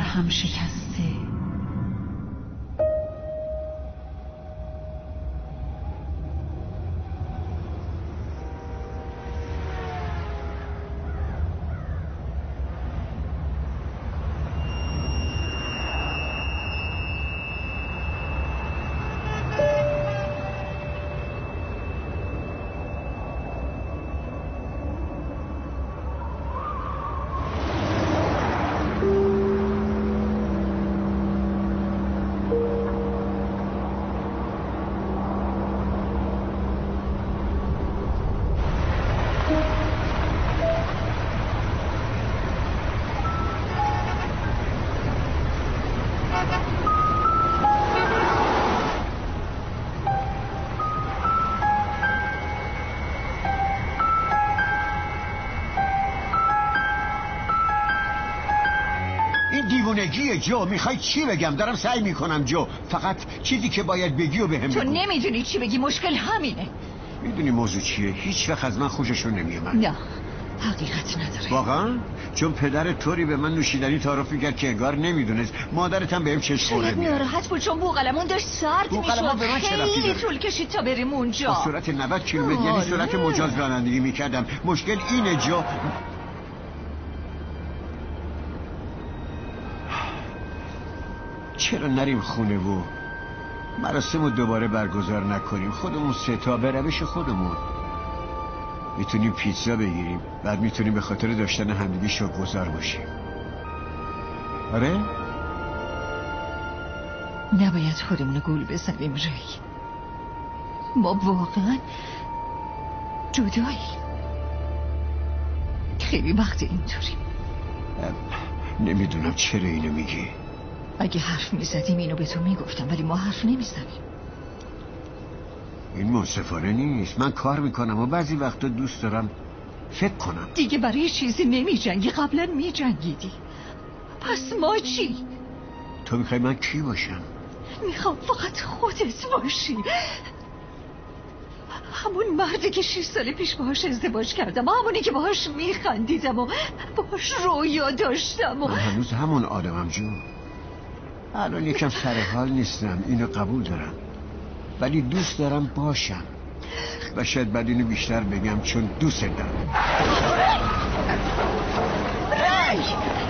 هم شکسته. دیوونگیه جو. میخوای چی بگم؟ دارم سعی میکنم جو. فقط چیزی که باید بگی و بهم بگو. تو نمیدونی چی بگی، مشکل همینه. میدونی موضوع چیه؟ هیچ وقت از من خوششون نمیومد. نه حقیقت نداره. واقعا؟ چون پدر طوری به من نوشیدنی تعارف میکرد که انگار نمیدونست. مادرت هم بهم چشم خورده میاد. ناراحت بود چون بوقلمون داشت سرد میشد. خیلی طول کشید تا بریم اونجا. با سرعت 90 کیلومتر یعنی سرعت مجاز رانندگی میکردم. مشکل اینه جو. چرا نریم خونه و مراسم رو دوباره برگزار نکنیم؟ خودمون سه تا به روش خودمون. میتونیم پیتزا بگیریم، بعد میتونیم به خاطر داشتن همدیگه شکرگزار باشیم. آره؟ نباید خودمون گول بزنیم ری. ما واقعا جدایی. خیلی وقت اینطوریم. نمیدونم چرا اینو میگی. اگه حرف میزدیم اینو به تو میگفتم، ولی ما حرف نمیزنیم. این منصفانه نیست. من کار میکنم و بعضی وقتا دوست دارم فکر کنم. دیگه برای چیزی نمیجنگی، قبلا میجنگیدی. پس ما چی؟ تو میخوای من کی باشم؟ میخوام فقط خودت باشی. همون مردی که 6 سال پیش باهاش ازدواج کردم، همونی که باهاش میخندیدم و باهاش رویا داشتم. من هنوز همون آدمم جون. الان یکم سر حال نیستم، اینو قبول دارم، ولی دوست دارم باشم. و شاید بعد اینو بیشتر بگم چون دوست دارم. ری!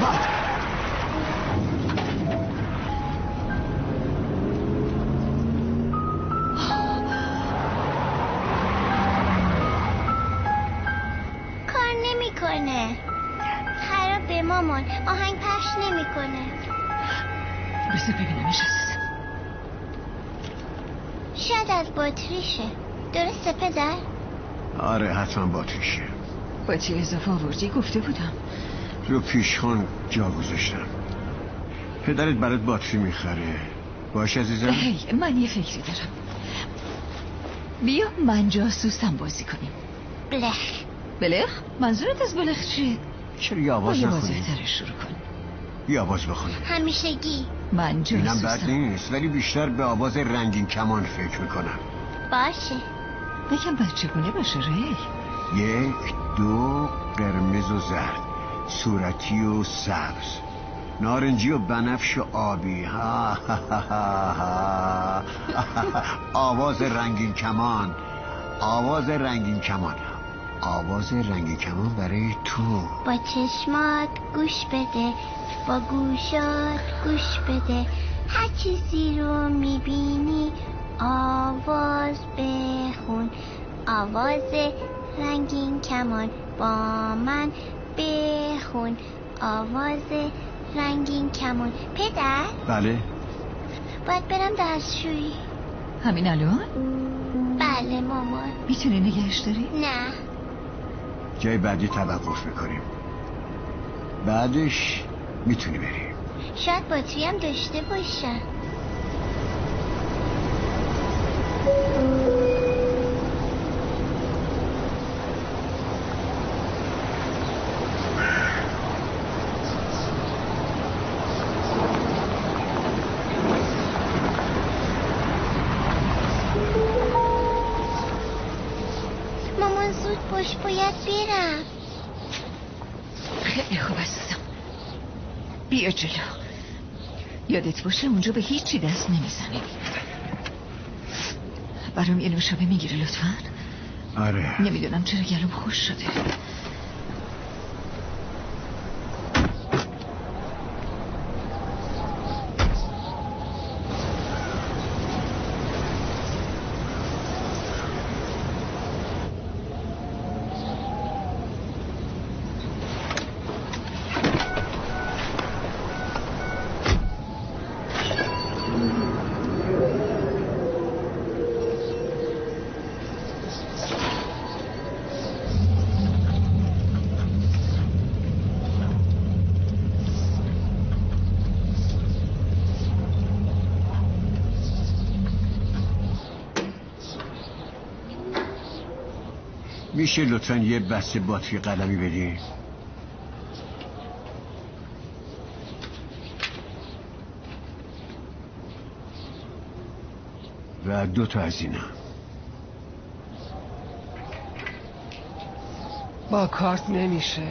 کار نمیکنه. خرابه مامان، آهنگ پخش نمیکنه. بذار ببینمش عزیزم. شاید از باتریشه. درسته پدر؟ آره حتما باتریشه. باتری اضافه آوردی؟ گفته بودم. رو پیشخان جا گذاشتم. پدرت برات باتری میخره. باش عزیزم. هی من یه فکری دارم. بیا من جاسوسم بازی کنیم. بلخ. بلخ؟ منظورت از بلخ چیه؟ چرا یه آواز نخونی؟ بازی شروع کن. یه آواز بخونم. همیشگی. من جاسوسم. اینم بد نیست، ولی بیشتر به آواز رنگین کمان فکر میکنم. باشه. یکم بچگونه باشه ری. 1 2 قرمز و زرد، صورتی و سبز، نارنجی و بنفش و آبی. آواز رنگین کمان. آواز رنگین کمان. آواز رنگین کمان برای تو. با چشمات گوش بده، با گوشات گوش بده، هر چیزی رو میبینی آواز بخون. آواز رنگین کمان با من بخون. آواز رنگین کمان. پدر؟ بله؟ باید برم دستشویی. همین الان؟ بله مامان. میتونی نگهش داری؟ نه. جای بعدی توقف میکنیم، بعدش میتونی بری. شاید باتری هم داشته باشم. مامان زود باش، باید برم. خیلی خوب عزیزم، بیا جلو. یادت باشه اونجا به هیچی دست نمیزنی. برام یه نوشابه میگیری لطفاً؟ آره. نمیدونم چرا گلوم خوش شده. میشه لطفاً یه بسته باتری قلمی بدی؟ و 2 تا از اینا. با کارت نمیشه.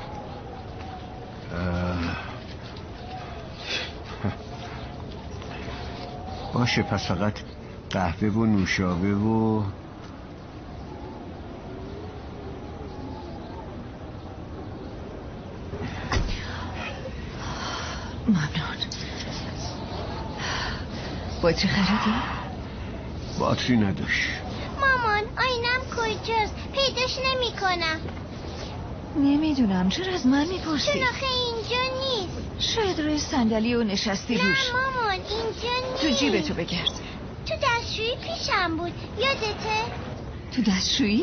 باشه پس فقط قهوه و نوشابه و ممنون. باتری خریدی؟ باتری نداشت. مامان آینم کجاست؟ پیداش نمی کنم. نمیدونم چرا از من میپرسی؟ چون آخه اینجا نیست. شاید روی صندلی و نشستی روش. نه مامان اینجا نیست. تو جیبتو بگرد. تو دستشویی پیشم بود یادته؟ تو دستشویی؟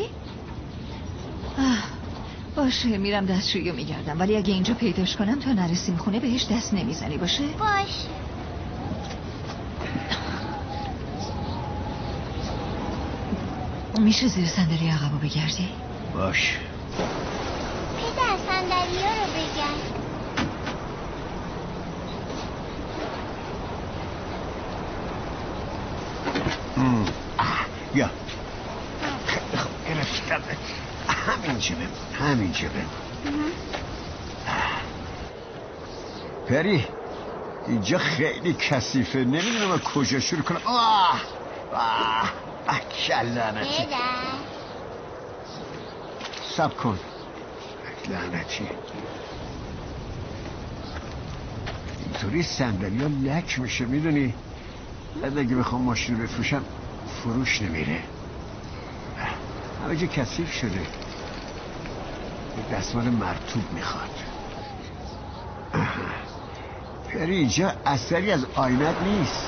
باشه میرم دستشویی رو میگردم، ولی اگه اینجا پیداش کنم تا نرسیم خونه بهش دست نمیزنی باشه؟ باش. میشه زیر صندلی عقبو بگردی؟ باش. پدر صندلی ها رو بگرد. یا گرفتم. همینجا بمون، همینجا بمون. پری اینجا خیلی کثیفه، نمیدونم از کجا شروع کنم. لعنتی. پدر صبر کن. لعنتی اینطوری صندلی ها لک میشه میدونی. بعد اگه بخوام ماشین رو بفروشم فروش نمیره، همه جا کثیف شده. دستمال مرطوب میخواد. پری اینجا اثری از آینت نیست.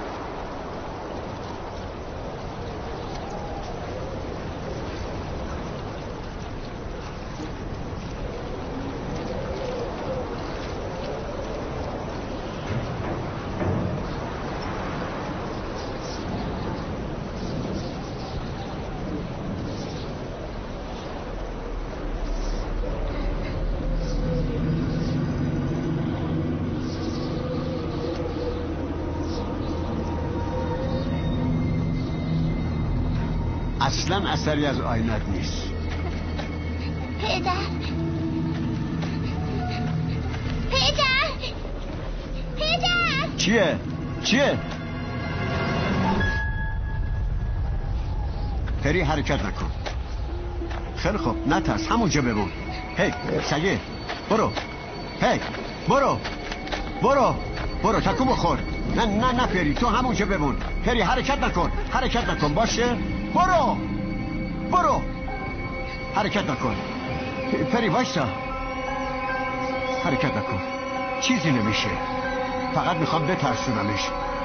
اصلا اثری از آینت نیست. پدر چیه؟ پری حرکت نکن. خیلی خوب نترس، همونجا بمون. هی سگه برو. هی برو تکو بخور. نه پری تو همونجا بمون. پری حرکت نکن باشه. برو حرکت نکن. پری وایسا، حرکت نکن، چیزی نمیشه، فقط میخوام بترسونمش.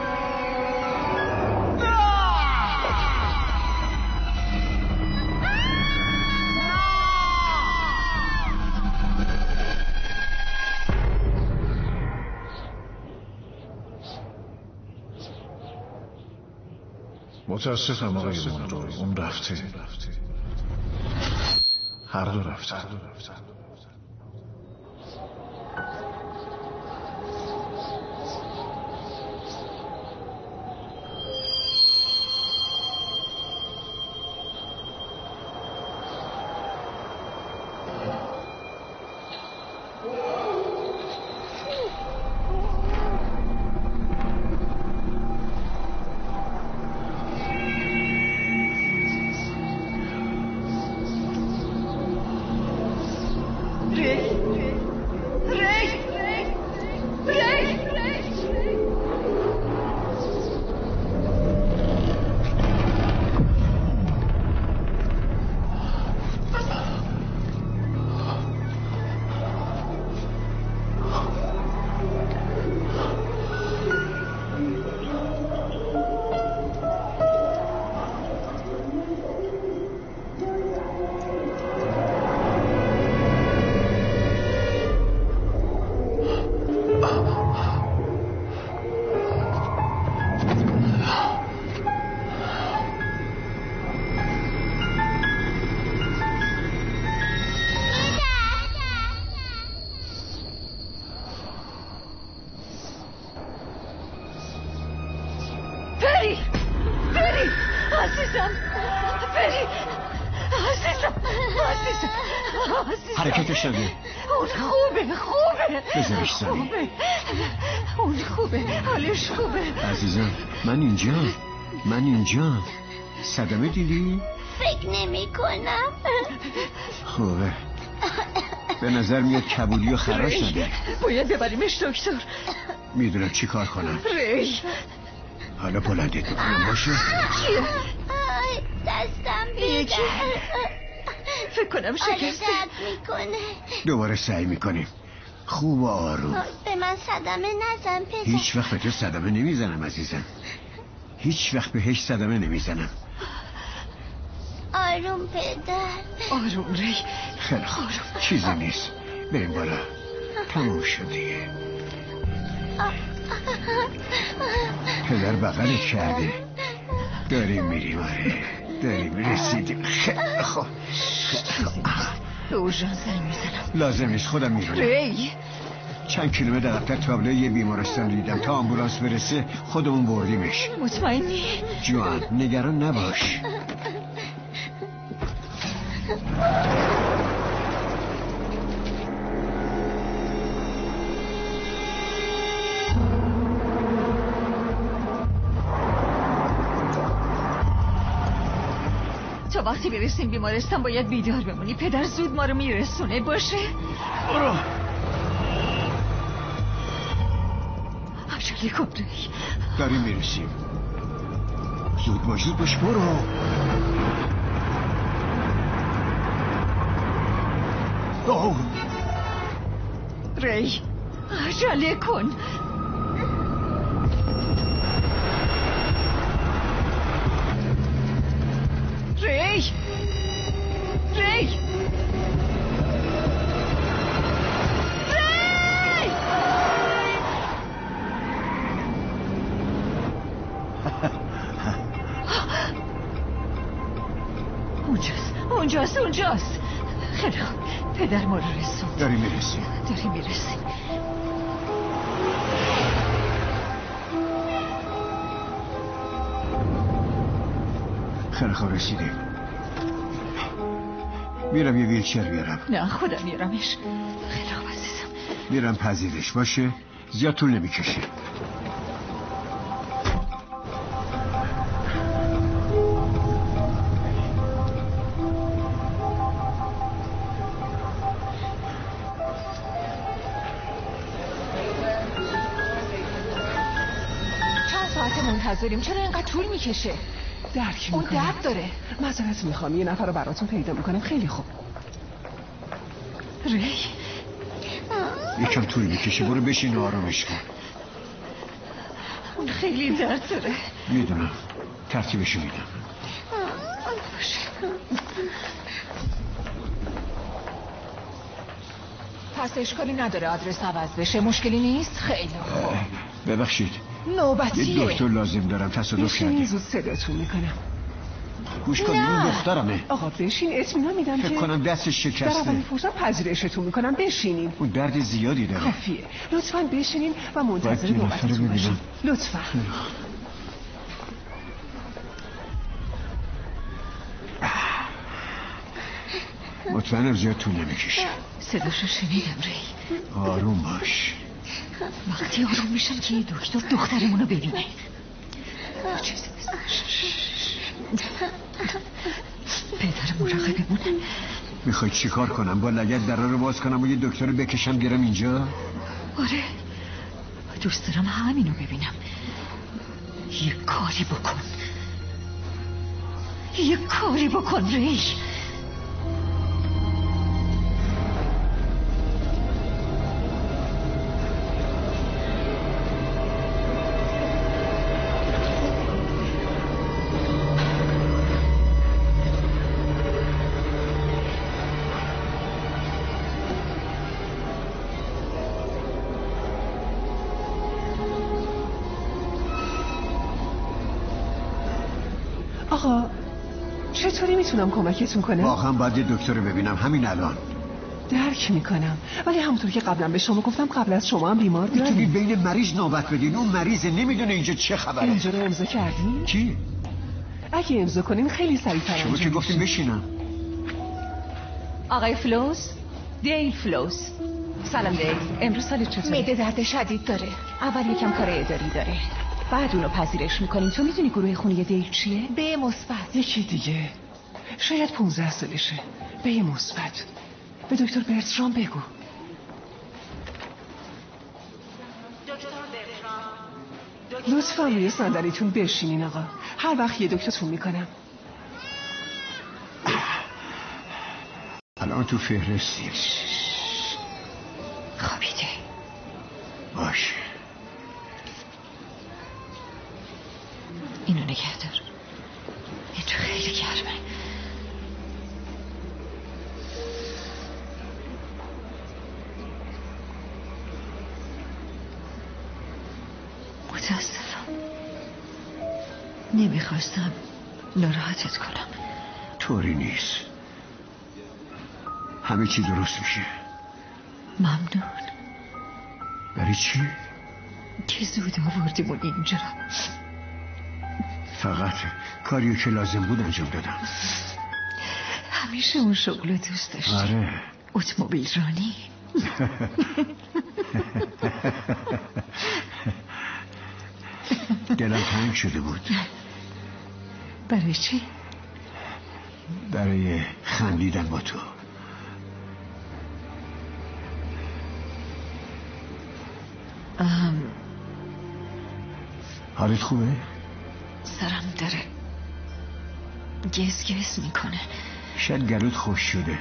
متاسفم آقای مونرو، اون رفته. هر دو رفته. عزیزم بری. عزیزم حرکتش نده. اون خوبه بذارش زمین. اون خوبه حالش خوبه. عزیزم من اینجا. صدمه دیدی؟ فکر نمی کنم. خوبه. به نظر میاد کبودی و خراش نده. باید ببریمش دکتر. میدونم چی کار کنم. ری حالا بلندت میکنم باشه. کیه؟ دستم بیدر. فکر کنم شکسته. درد میکنه. دوباره سعی میکنیم. خوب و آروم. به من صدمه نزن پدر. هیچ وقت به تو صدمه نمیزنم عزیزم. هیچ وقت بهش صدمه نمیزنم. آروم پدر. آروم ری. خیلی خوب چیزی نیست. بریم بالا. تموم شد دیگه. پدر بغلت کرده. داریم میریم. آره داریم رسیدیم. خیلی خوب. به اوژان زنگ میزنم. لازم نیست خودم میرونم. ری چند کیلومتر رفتر تابلو یه بیمارستان دیدم. تا آمبولانس برسه خودمون بردیمش. مطمئنی؟ جوان نگران نباش. تا وقتی برسیم بیمارستان باید بیدار بمونی. پدر زود ما رو میرسونه باشه؟ برو. عجله کن ری. داریم میرسیم. زود باش برو. ری عجله کن. ری اونجاست. خیلی خوب پدر ما رو رسوند. داریم میرسیم. خیلی خوب رسیدیم. میرم یه ویلچر بیارم. نه خودم میارمش. خیلی خوب عزیزم. میرم پذیرش باشه. زیاد طول نمیکشه. منتظریم. چرا اینقدر طول میکشه؟ درک اون میکنم. درد داره. معذرت میخوام یه نفر رو براتون پیدا میکنم. خیلی خوب. ری یکم طول میکشه. برو بشین و آرامش کن. اون خیلی درد داره. میدونم. ترتیبشو میدم. باشه. پس اشکالی نداره آدرس عوض بشه. مشکلی نیست. خیلی خوب. ببخشید نوبتیه. یه دکتر لازم دارم. تصادف کردیم. زود صداتون میکنم. گوش کن این دخترمه. آقا بشین. اطمینان میدم که فکر کنم دستش در شکسته. اولین فرصت پذیرشتون میکنم. بشینین. اون درد زیادی داره. کافیه. لطفاً بشینین و منتظر باید نوبتتون باشین. لطفاً. مطمئنم زیاد طول نمیکشه. صداشو شنیدم ری. آروم باش. وقتی آروم میشم که یه دکتر دخترمونو ببینه. پدر مراقبمونه. میخوای چی کار کنم؟ با لگد در رو باز کنم و یه دکتر رو بکشم بیارم اینجا؟ آره دوست دارم همینو ببینم. یه کاری بکن ری. آقا چطوری میتونم کمکتون کنم؟ واقعا باید یه دکتر رو ببینم همین الان. درک میکنم ولی همونطور که قبلا به شما گفتم قبل از شما هم بیمار میتونی داریم. بین مریض نوبت بدین. اون مریضه نمیدونه اینجا چه خبره. اینجا رو امضا کردین؟ کی؟ اگه امضا کنین خیلی سریع‌تر شما انجام که گفتیم میشه. بشینم. آقای فلوس، دیل فلوس. سلام دیل، امروز حالت چطوره؟ معده درد شدید داره. اول یکم کار اداری داره، بعد اونو پذیرش میکنیم. تو میدونی گروه خونی دیل چیه؟ به مثبت. یکی دیگه شاید 15 سالشه. به مثبت. به دکتر برترام بگو. لطفاً روی صندلیتون بشینین آقا. هر وقت یه دکترتون میکنم. الان تو فهرستی. خوابیده. باشه. اینو نگه دار. اینجا خیلی گرمه. متاسفم. نمیخواستم ناراحتت کنم. طوری نیست. همه چی درست میشه. ممنون. برای چی؟ که زود آوردیمون اینجا. فقط کاریو که لازم بود انجام دادم. همیشه اون شغل دوست داشتی. آره. اتومبیل رانی. دلم تنگ شده بود. برای چی؟ برای خندیدن با تو. حالت خوبه؟ سرم داره گز میکنه. شاید گلوت خوش شده.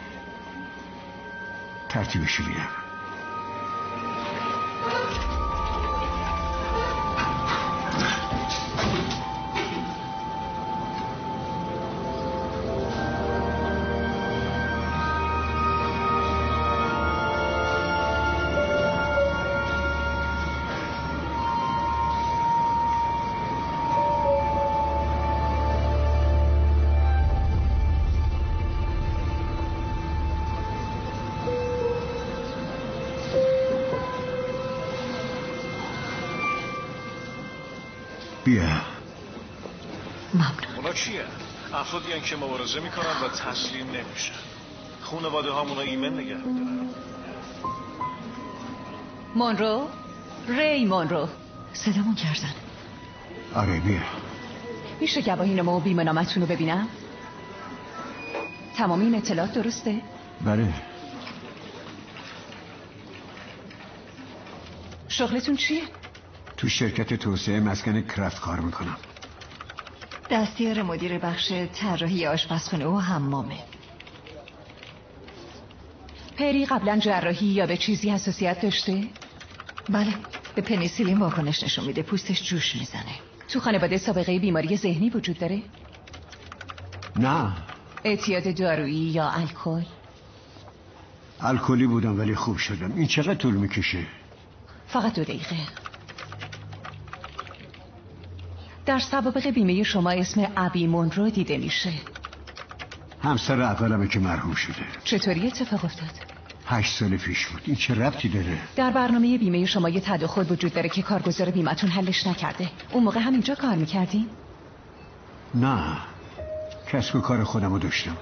ترتیبشو میدم. بیا. ممنون. اونا کیه؟ افرادی هن که مبارزه میکنن و تسلیم نمیشن. خانواده هامونا ایمن نگه میدارن. مونرو، ری مونرو. صدامون کردن. آره بیا. میشه گواهینامه و بیمه‌نامه‌تون رو ببینم؟ تمام این اطلاعات درسته؟ بله. شغلتون چیه؟ تو شرکت توسعه مسکن کرافت کار میکنم. دستیار مدیر بخش طراحی آشپزخونه و حمامه. پری قبلا جراحی یا به چیزی حساسیت داشته؟ بله، به پنیسیلین واکنش نشون میده، پوستش جوش میزنه. تو خانواده سابقه بیماری ذهنی وجود داره؟ نه. اعتیاد دارویی یا الکل؟ الکلی بودم ولی خوب شدم. این چقدر طول میکشه؟ فقط 2 دقیقه. در سوابق بیمه شما اسم ابی مونرو دیده میشه. همسر اولمه که مرحوم شده. چطوری اتفاق افتاد؟ 8 سال پیش بود. این چه ربطی داره؟ در برنامه بیمه شما یه تداخل وجود داره که کارگزار بیمه‌تون حلش نکرده. اون موقع همینجا کار میکردین؟ نه، کسب و کار خودمو داشتم.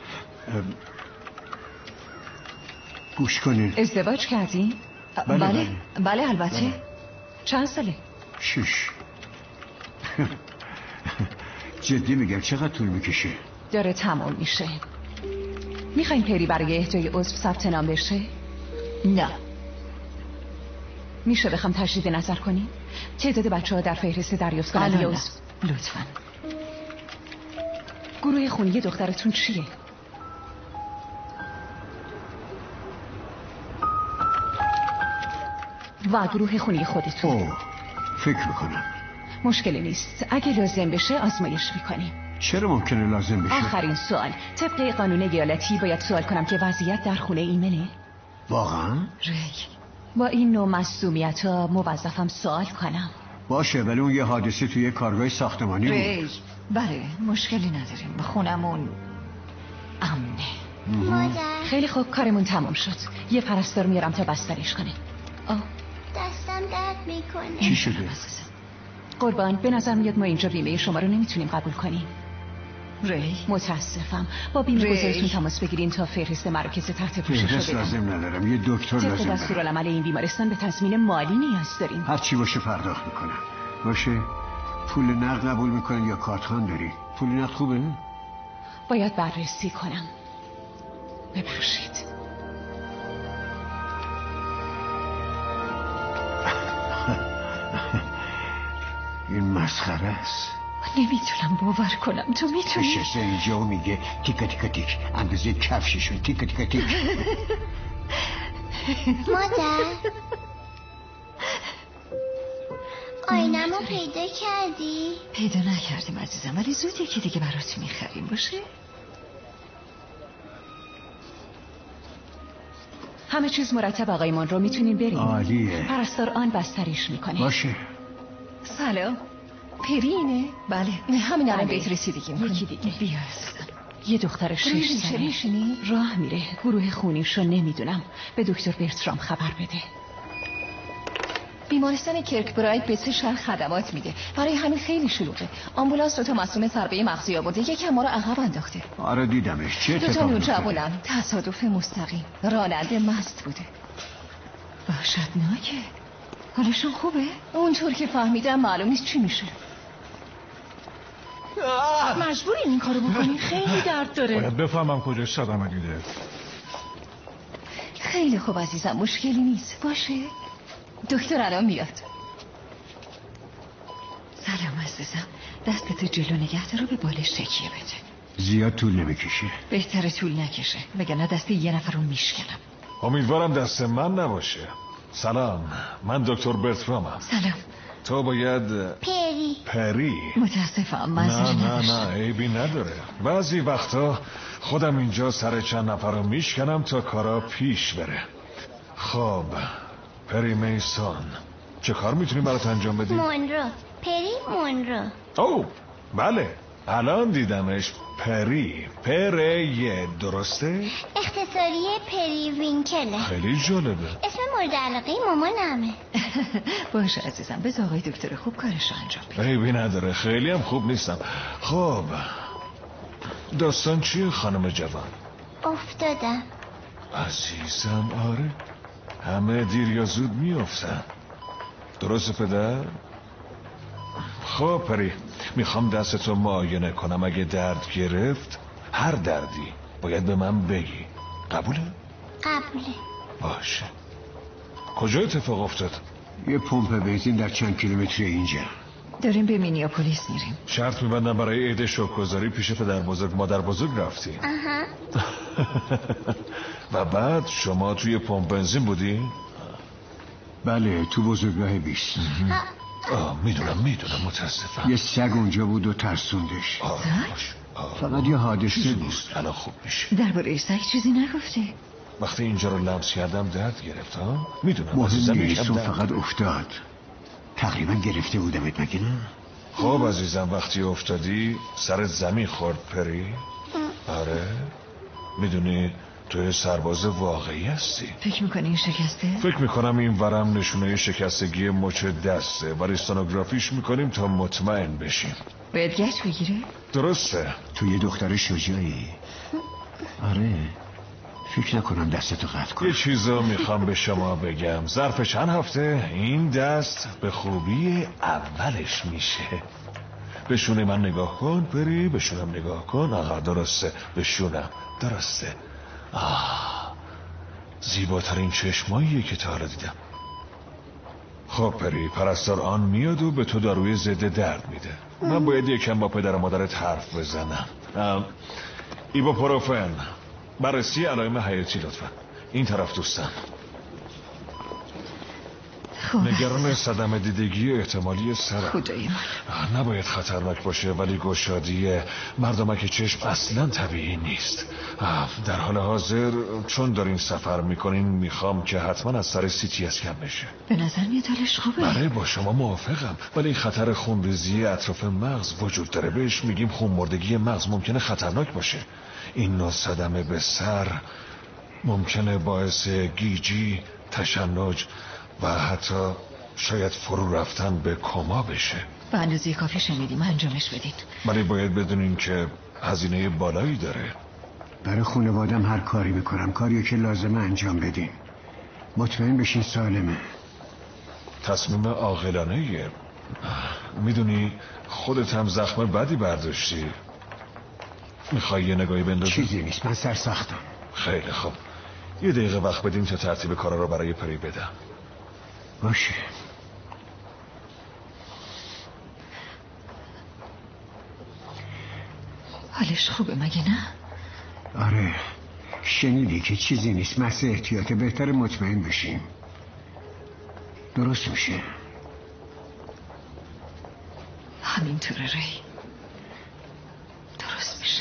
گوش کنین. ازدواج کردین؟ بله البته. چند ساله؟ 6. جدی میگم چقدر طول میکشه؟ داره تمام میشه. میخواین پری برای اهدای عضو ثبت نام بشه؟ نه. میشه بخوام تجدید نظر کنیم؟ تعداد بچه ها در فهرست دریافت کننده عضو. لطفاً. گروه خونی دخترتون چیه؟ و گروه خونی خودتون؟ اوه، فکر میکنم مشکلی نیست. اگه لازم بشه آزمایش میکنیم. چرا ممکنه لازم بشه؟ آخرین سوال. طبق قانون ایالتی باید سوال کنم که وضعیت در خونه ایمنه؟ واقعا؟ ری، با این نوع مصدومیت ها موظفم سوال کنم. باشه، ولی اون یه حادثه توی کارگاه ساختمانی بود. ری، بله مشکلی نداریم. خونمون امنه. مادر خیلی خوب، کارمون تمام شد. یه پرستار میارم تا بسترش کنه. دستم درد میکنه. چی شده؟ قربان، به نظر میاد ما اینجا بیمه شما رو نمیتونیم قبول کنیم. ری متاسفم. با بیمه‌گذارتون تماس بگیرین تا فهرست مراکز تحت پوشش فهرست لازم ندارم، یه دکتر لازم دارم. دستورالعمل این بیمارستان به تضمین مالی نیاز داریم. هر چی باشه پرداخت میکنم. باشه. پول نقد قبول میکنن یا کارت خان داری؟ پول نقد خوبه؟ باید بررسی کنم. ببخشید. این مسخره است. نمیتونم باور کنم تو میتونی. نشسته اینجا و میگه تیکا تیکا تیک، اندازه کفششون تیکا تیکا تیک. مادر آینمو پیدا کردی؟ پیدا نکردیم عزیزم، ولی زود یکی دیگه برات میخریم. باشه؟ همه چیز مرتب آقای مونرو، میتونین بریم. عالیه. پرستار آن بستریش میکنه. باشه. سلام. پرینه؟ بله. همین الان بهت رسیدگی میکنه. یکی دیگه بیا هستن. یه دختر 6 ساله میشینی؟ راه میره. گروه خونیشو نمیدونم. به دکتر برترام خبر بده. بیمارستان کرکبراید به 3 شهر خدمات میده. برای همین خیلی شلوغه. آمبولانس رو تا مسئول ضربه مغزی آورده، یکم ما رو عقب انداخته. آره دیدمش. چه اتفاقی اتفاقی افتاده؟ جوونن. تصادف مستقیم. راننده مست بوده. وحشتناکه. حالشون خوبه؟ اونطور که فهمیدم معلوم نیست چی میشه. مجبورین این کارو بکنی؟ خیلی درد داره. باید بفهمم کجا صدمه دیده. خیلی خوب عزیزم، مشکلی نیست. باشه؟ دکتر الان میاد. سلام عزیزم، دستت جلو نگه دار و به بالش تکیه بده. زیاد طول نمیکشه. بهتره طول نکشه، وگرنه دست یه نفر رو میشکنم. امیدوارم دست من نباشه. سلام، من دکتر برترامم. سلام. تو باید پری. متاسفم، منظوری نداشتم. نه عیبی نداره. بعضی وقتا خودم اینجا سر چند نفر رو میشکنم تا کارا پیش بره. خب پری میسون، چه کار میتونیم برات انجام بدیم؟ مونرو. پری مونرو. اوه بله، الان دیدمش. پری درسته؟ اختصاری پری وینکله. خیلی جالبه. اسم مورد علاقه مامانمه. باشه عزیزم، بذار آقای دکتر خوب کارشو انجام بده. عیبی نداره، خیلی هم خوب نیستم. خب داستان چیه خانم جوان؟ افتادم. عزیزم آره، همه دیر یا زود میافتن. درسته پدر؟ خب پری، میخوام دستتو معاینه کنم. اگه درد گرفت، هر دردی، باید به من بگی. قبوله؟ قبوله. باشه. کجا اتفاق افتاد؟ یه پمپ بنزین در چند کیلومتری اینجا. داریم به مینیاپولیس میریم. شرط میبندم برای عید شکرگزاری پیش پدر بزرگ مادر بزرگ رفتی. آها. و بعد شما توی پمپ بنزین بودی؟ بله، تو بزرگراه 20. میدونم متاسفم. یه سگ اونجا بود و ترسوندش. فقط یه حادثه بود. الان خوب میشه. درباره سگ چیزی نگفته؟ وقتی اینجا رو لمس کردم درد گرفت ها؟ میدونم. مهم نیست، فقط افتاد. تقریبا گرفته بودمت مگه نه؟ خب عزیزم، وقتی افتادی سرت زمین خورد پری؟ آره. میدونی تو سرباز واقعی هستی. فکر میکنی این شکسته؟ فکر میکنم این ورم نشونه شکستگی مچ دسته. وریستانوگرافیش میکنیم تا مطمئن بشیم. باید گچ بگیره؟ درسته. تو یه دختر شجاعی. آره، فکر نکنم دستتو قطع کنم. یه چیزا میخوام به شما بگم. ظرف چند هفته این دست به خوبی اولش میشه. به شونه من نگاه کن پری، به شونم نگاه کن. آها درسته، به شونم. درسته. زیباترین چشماییه که تا حالا دیدم. خب پری، پرستار آن میاد و به تو داروی ضد درد میده. من باید یکم با پدر و مادرت حرف بزنم. ایبوپروفن، بررسی علائم حیاتی لطفا. این طرف دوستان. نگران صدمه دیدگی احتمالی سر. خدای من. نباید خطرناک باشه، ولی گشادی مردمک چشم اصلا طبیعی نیست. در حال حاضر چون دارین سفر میکنین میخوام که حتما از سر CTS کم بشه. به نظر میاد حالش خوبه. بله با شما موافقم، ولی خطر خونریزی اطراف مغز وجود داره. بهش میگیم خونمردگی مغز. ممکنه خطرناک باشه. این نوع صدمه به سر ممکنه باعث گیجی، تشنج و حتی شاید فرو رفتن به کما بشه. به اندازه کافی شنیدیم، انجامش بدین. ولی باید بدونین که هزینه بالایی داره. برای خانوادم هر کاری میکنم، کاریو که لازمه انجام بدین. مطمئن بشین سالمه. تصمیم عاقلانه‌ایه. میدونی خودت هم زخم بدی برداشتی. میخوای یه نگاهی بندازی؟ چیزی نیست، من سرسختم. خیلی خوب، یه دقیقه وقت بدیم تا ترتیب کارا رو برای پری بدم. باشه. حالش خوبه مگه نه؟ آره، شنیدی که چیزی نیست، محض احتیاط. بهتر مطمئن بشیم. درست میشه. همینطوره ری، درست میشه.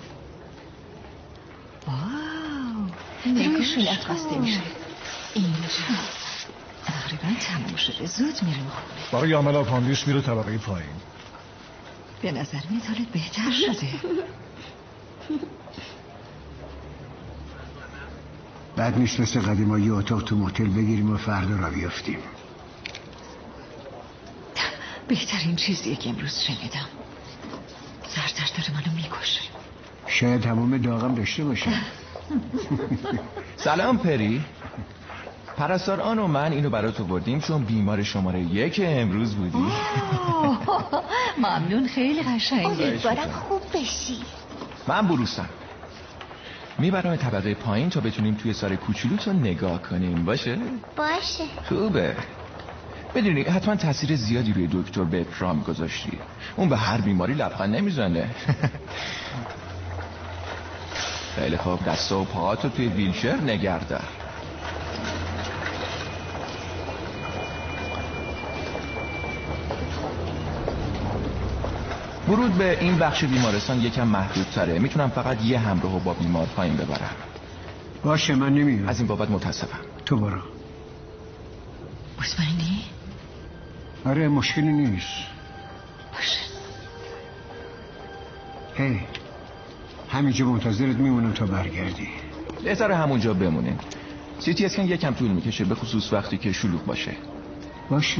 واو، روی شلت بسته میشه. اینجا تقریبا تموم شده، زود میریم خونه. برای عمل آپاندیس میره طبقه پایین. به نظر میاد حالت بهتر شده. بد نیست مثل قدیما یه اتاق تو موتل بگیریم و فردا را بیافتیم. بهترین چیزیه که امروز شنیدم. سردرد داره منو میکشه. شاید هموم داغم داشته باشه. سلام پری. پرستار آن و من اینو برات آوردیم چون بیمار شماره 1 امروز بودی. ممنون، خیلی قشنگه. امیدوارم خوب بشی. من بروسم. میبرم طبقه پایین تا بتونیم توی سر کوچولوتو نگاه کنیم. باشه؟ باشه. خوبه. بدونی حتما تاثیر زیادی روی دکتر بترام گذاشتی. اون به هر بیماری لبخند نمیزنه. خیلی خوب، دست و پاهاتو توی ویلچر نگه دار. ورود به این بخش بیمارستان یکم محدود تره. میتونم فقط یه همراهو با بیمار پایین ببرم. باشه، من نمیام. از این بابت متاسفم. تو برو. مطمئنی؟ آره، مشکلی نیست. باشه. هی، همینجا منتظرت میمونم تا برگردی. بهتره همونجا بمونیم. سی تی اسکن یکم طول میکشه، به خصوص وقتی که شلوغ باشه. باشه.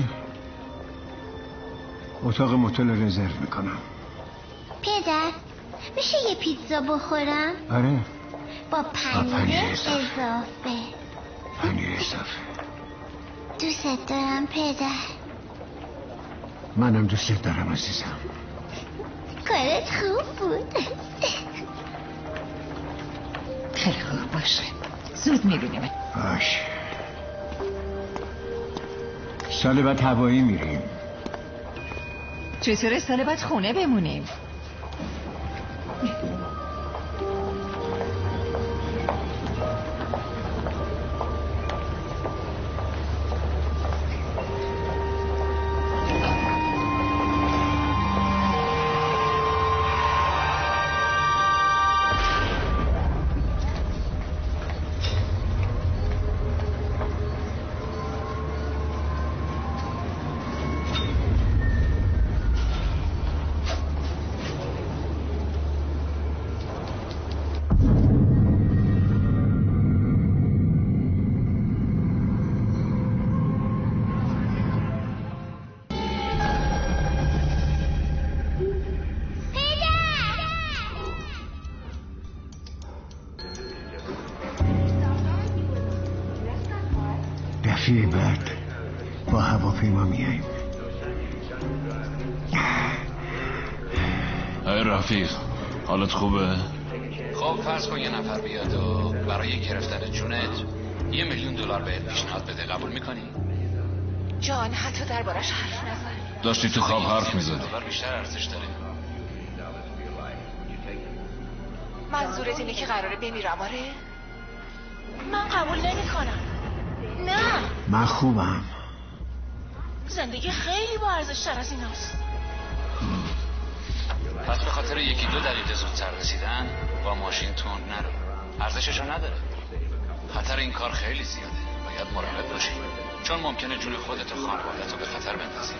اتاق موتل رزرو میکنم. پدر، میشه یه پیتزا بخورم؟ آره. با پنیر اضافه. پنیر اضافه. دوست دارم پدر. منم دوست دارم عزیزم. کارت خوب بود. خیلی خوب، باشه. زود میبینیم. باشه. سال بعد هوایی میریم. چطوره سال بعد خونه بمونیم؟ دفعه بعد با هواپیما میاییم. ای رفیق، حالت خوبه؟ خب فرض کن یه نفر بیاد و برای گرفتن جونت $1,000,000 بهت پیشنهاد بده، قبول میکنی؟ جان حتی دربارش حرف نزن. داشتی تو خواب حرف میزدی. $1,000 بیشتر ارزش داره. منظورت اینه که قراره بمیرم؟ آره؟ من قبول نمی کنم. نه، من خوبم. زندگی خیلی با ارزش تر از ایناست. پس به خاطر 1-2 دقیقه زودتر رسیدن با ماشین تند نرو، ارزششو نداره. خطر این کار خیلی زیاده، باید مراقب باشی، چون ممکنه جون خودت و خانواده‌تو به خطر بندازی.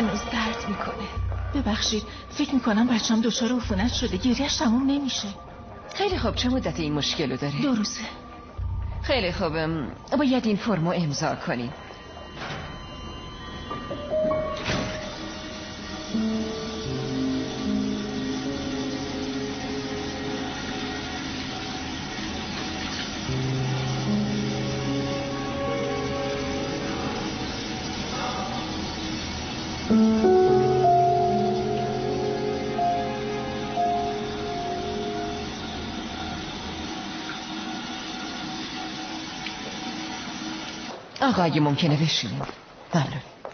هنوز درد میکنه. ببخشید، فکر میکنم بچم دچار عفونت شده. گریه‌اش تموم نمیشه. خیلی خوب، چه مدت این مشکل رو داره؟ 2 روزه. خیلی خوب، باید این فرمو امضا کنین. آقا اگه ممکنه بشینیم. ممنون.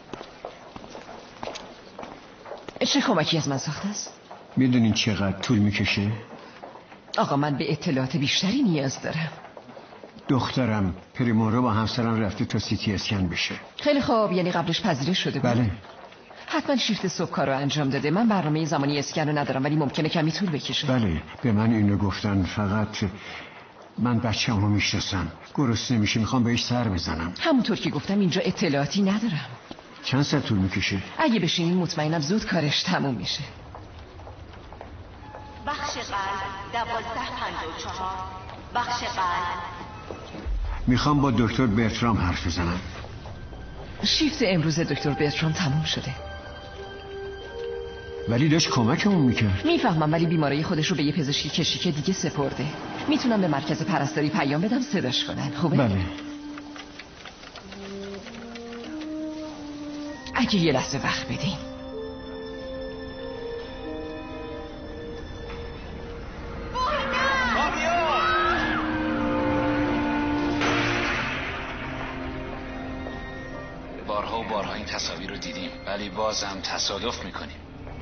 چه کمکی از من ساخته است؟ میدونین چقدر طول میکشه؟ آقا من به اطلاعات بیشتری نیاز دارم. دخترم پریمون رو با همسرم رفته تا سیتی اسکن بشه. خیلی خوب، یعنی قبلش پذیرش شده بود؟ بله. حتما شیفت صبح کار رو انجام داده. من برنامه زمانی اسکن رو ندارم، ولی ممکنه کمی طول بکشه. بله، به من اینو گفتن. فقط من بچه‌مو میشناسم. گرسنه میشه، میخوام بهش سر بزنم. همونطور که گفتم اینجا اطلاعاتی ندارم. چند ساعت طول میکشه؟ اگه بشینین مطمئنم زود کارش تموم میشه. بخش قلب 1254. بخش قلب. میخوام با دکتر برترام حرف بزنم. شیفت امروز دکتر برترام تموم شده. ولی داشت کمکمون میکرد. میفهمم، ولی بیماری خودش رو به یه پزشکی کشیک دیگه سپرده. میتونم به مرکز پرستاری پیام بدم صداش کنن. خوبه؟ بله. اگه یه لحظه وقت بدین. بارها و بارها این تصاویر رو دیدیم، ولی باز هم تصادف میکنیم.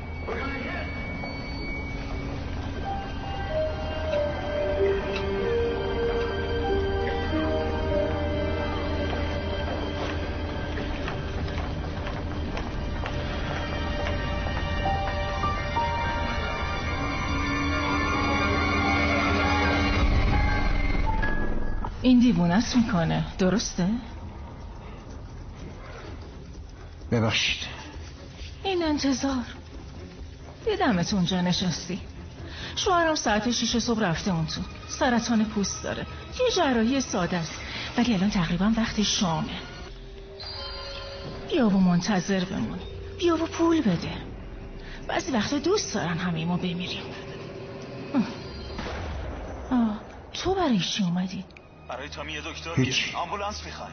این دیوونست میکنه، درسته؟ ببخشید. این انتظار. دیدمت اونجا نشستی. شوهرم ساعت 6 صبح رفته اون تو. سرطان پوست داره. یه جراحی ساده است، ولی الان تقریبا وقت شامه. بیا و منتظر بمون. بیا و پول بده. بعضی وقتا دوست دارن همه ما بمیریم. تو برای چی اومدی؟ برای تامی یه دکتر هیچ. آمبولانس میخوای؟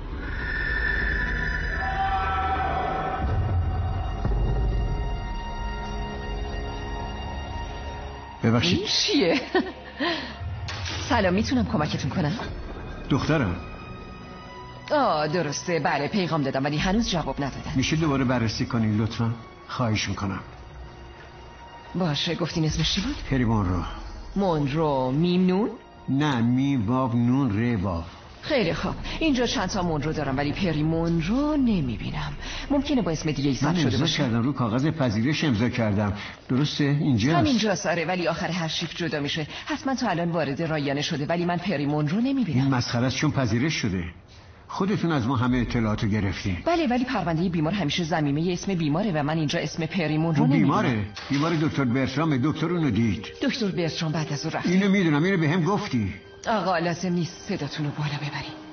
ببخشید. این چیه؟ سلام، میتونم کمکتون کنم؟ دخترم. درسته، بله پیغام دادم ولی هنوز جواب ندادن. میشه دوباره بررسی کنین لطفا؟ خواهش میکنم. باشه، گفتین اسمش چی بود؟ پریمون رو. مونرو. میم نون؟ نه، میم واو نون ر واو. خیلی خوب، اینجا چند تا مونرو دارم ولی پریمون رو نمیبینم. ممکنه با اسم دیگه ای ثبت شده باشه. کردم، رو کاغذ پذیرش امضا کردم. درسته؟ اینجاست. همینجاست. آره، ولی آخر هر شیفت جدا میشه. حتما تا الان وارد رایانه شده، ولی من پریمون رو نمیبینم. این مسخره است، چون پذیرش شده. خودتون از ما همه اطلاعاتو گرفتین. بله، ولی پرونده بیمار همیشه ضمیمه اسم بیماره و من اینجا اسم پریمون رو نمیبینم. بیمار دکتر برترام. دکتر اونو دید. دکتر برترام بعد از اون رفت. اینو میدونم، اینو بهم گفتی. آقا لازم نیست صداتون رو بالا ببرید.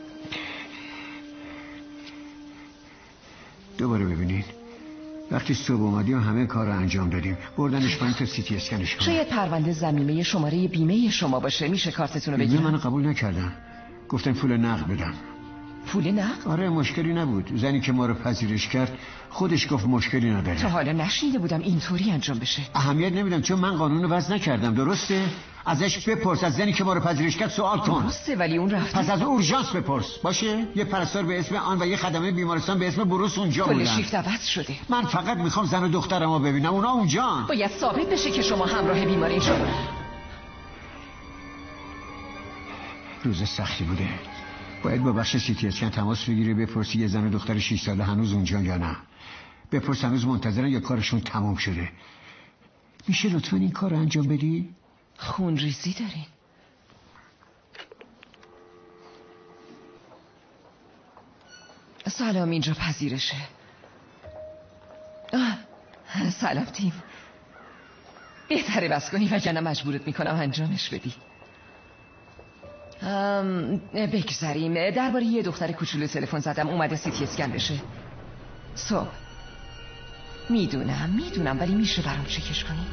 دوباره ببینید. وقتی صبح اومدیم همه کار رو انجام دادیم. بردنش پایین تا سیتی اسکنش کنم. شاید پرونده ضمیمه شماره بیمه شما باشه. میشه کارتتون رو بگیرم؟ منو قبول نکردن. گفتن پول نقد بدم. پول نقد؟ آره، مشکلی نبود. زنی که ما رو پذیرش کرد خودش گفت مشکلی نداره. تا حالا نشنیده بودم اینطوری انجام بشه. اهمیت نمیدم چون من قانون رو وضع نکردم. درسته؟ ازش بپرس، از زنی که ما رو پذیرش کرد سوال کن. درسته، ولی اون رفت. پس از اورژانس بپرس. باشه؟ یه پرستار به اسم آن و یه خدمه بیمارستان به اسم بروس اونجا بودن. کل شیفت عوض شده. من فقط میخوام زن و دخترمو ببینم. اونا اونجا. باید ثابت بشه که شما همراه بیماری شما. روز سختی بوده. باید با بخش سیتی اسکن تماس بگیره، بپرسی یه زن و دختر 6 ساله هنوز اونجا یا نه. بپرس هنوز منتظرن یا کارشون تمام شده. میشه لطفا این کار رو انجام بدی؟ خون ریزی دارین. سلام، اینجا پذیرشه. سلام تیم. بهتره بس کنی وگرنه مجبورت میکنم انجامش بدی. بگذاریم. درباره یه دختر کوچولو تلفن زدم، اومده سیتی اسکن بشه. صبح. میدونم ولی میشه برام چکش کنی؟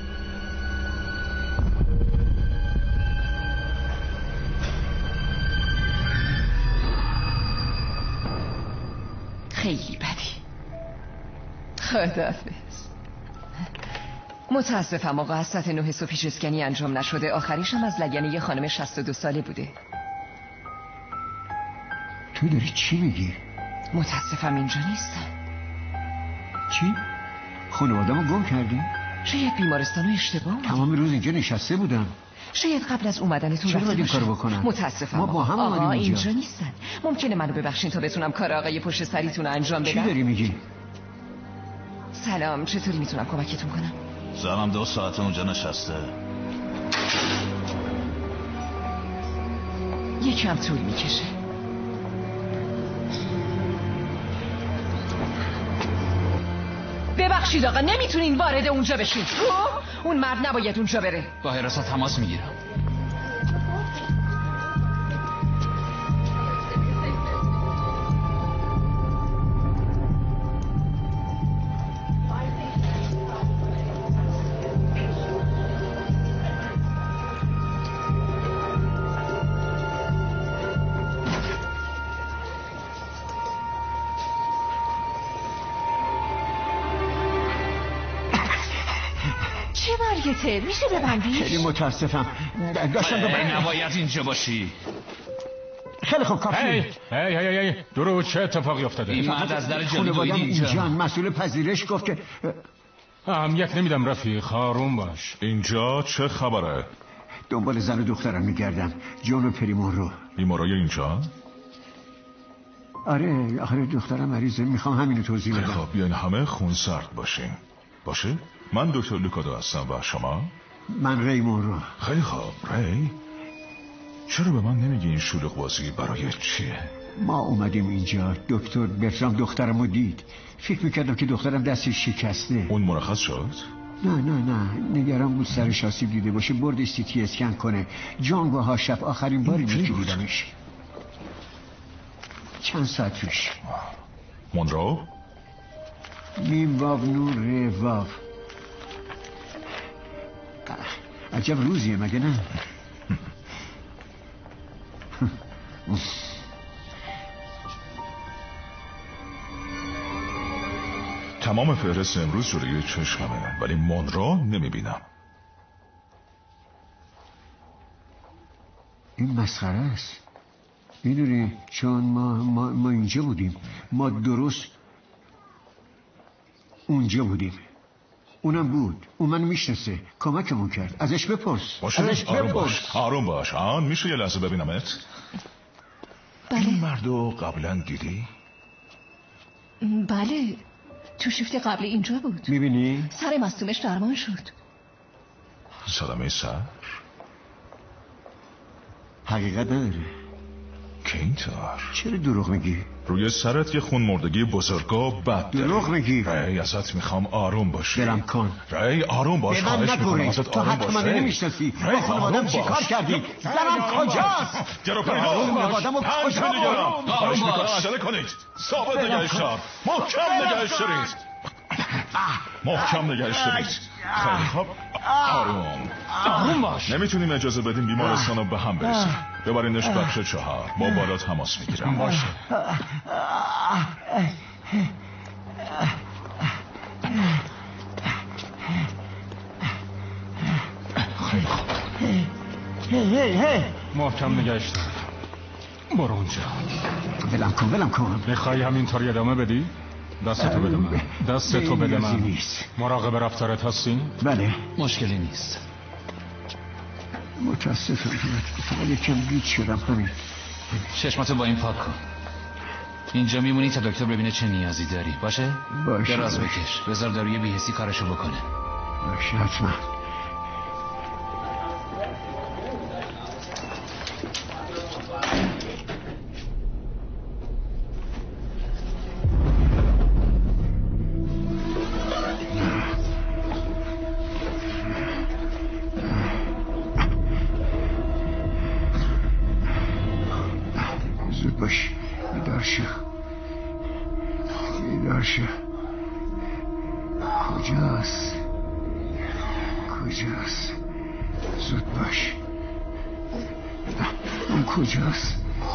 خیلی بدی. خداحافظ. متاسفم آقا، از ساعت 9 صبح پیش اسکنی انجام نشده. آخریش هم از لگنه یه خانم 62 ساله بوده. تو داری چی میگی؟ متاسفم اینجا نیستن. چی؟ خانواده‌مو گم کردی؟ شاید بیمارستانو اشتباه اومدی. تمام روز اینجا نشسته بودم. شاید قبل از اومدنتون چرا باید این کارو بکنم؟ متاسفم ما با هم اومدیم اینجا نیستن. ممکنه منو ببخشین تا بتونم کار آقای پشت سریتون رو انجام بدم. چی داری میگی؟ سلام، چطوری میتونم کمکتون کنم؟ زنم 2 ساعت اونجا نشسته. یکم طول میکشه. ببخشید آقا، نمیتونین وارد اونجا بشین. اون مرد نباید اونجا بره. با حراست تماس میگیرم. میشه ببندیش؟ خیلی متاسفم. داشتم نباید اینجا باشی. خیلی خوب کافیه. هی درو، چه اتفاقی افتاده؟ این مرد از در جلوی دوید اینجا. مسئول پذیرش گفت که اهمیت نمیدم رفیق، آروم باش. اینجا چه خبره؟ دنبال زن و دخترم میگردم، جون و پریمون رو. بیمارای اینجا؟ آره دخترم مریضه، میخوام همینو توضیح بدم. خب بیاین همه خونسرد باشیم. باشه؟ من دکتر لوکادو هستم و شما؟ من ریمون رو. خیلی خوب. ری، چرا به من نمیگی این شلوغ بازی برای چیه؟ ما اومدیم اینجا، دکتر برترام دخترمو دید، فکر میکردم که دخترم دستش شکسته. اون مرخص شد؟ نه نگران بود سرش آسیب دیده باشه، بردش سیتی اسکن کنه. جان با ها شب آخرین باری بود که دیدمش. چند ساعت پیش. مونرو؟ میم واو نور ره واو. عجب روزیه مگه نه؟ تمام فهرست امروز جلوی چشممه، ولی مونرو نمیبینم. این مسخره است. میدونی چون ما اینجا بودیم، ما درست اونجا بودیم. اونم بود، اون من میشناسه، کمکمون کرد. ازش بپرس. باشه، آروم باش. آن میشه یه لحظه ببینمت؟ بله. این مردو قبلا دیدی؟ بله، تو شیفت قبل اینجا بود. میبینی؟ سر مصدومش درمان شد. صدمه سر؟ حقیقت نداره. که اینطور؟ چرا دروغ میگی؟ روی سرت یه خون مردگی بزرگا بد داری. دروغ میگی؟ ری، ازت میخوام آروم باشی. برم کن. ری، آروم باش. خواهش میکنم ازت آروم باش. تو حتی من نمیشناسی. با خانوادم چی کار کردی؟ زنم کجاست؟ گرو پریمون خانوادمو کجا بود؟ خواهش میکنم عجله کنید. ثابت نگهش دار. محکم نگهش دارید. محکم نگهش دارید. خیلی خوب، آروم باش. نمیتونیم اجازه بدیم بیمارستان رو به هم بریزیم. ببرینش بخش 4. با بالا تماس میگیرم. باشه. خیلی خوب. محکم نگهش دار. برو اونجا. ولم کن. میخوای همینطوری ادامه بدی؟ دستتو بده من. دستتو بده من. مراقب رفتارت هستی؟ بله. مشکلی نیست. متاسفم، فقط یکم گیج شدم. همین. چشماتو با این پاک کن. اینجا میمونی تا دکتر ببینه چه نیازی داری. باشه؟ دراز بکش. بذار داروی بی‌حسی کارشو بکنه. باشه حتما. کجاست؟ کجاست؟ زود باش. اون کجاست؟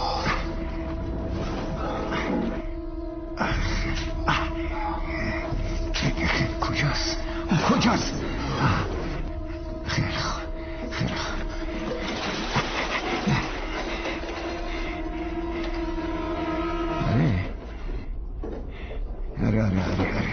کجاست؟ اون کجاست؟ خیلی خوب، خیلی خوب. آره.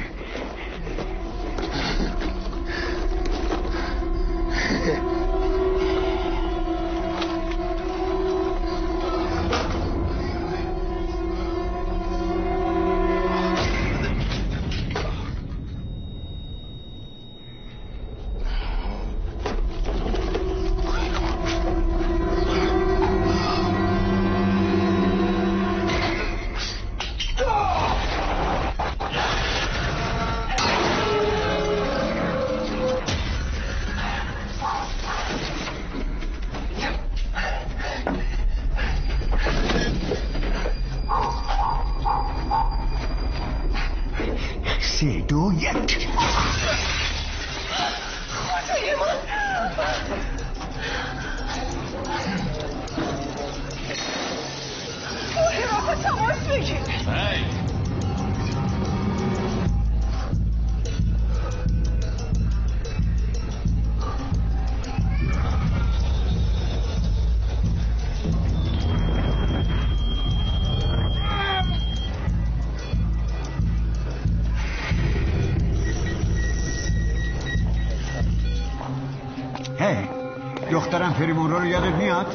دخترم فریمون رو یادت میاد؟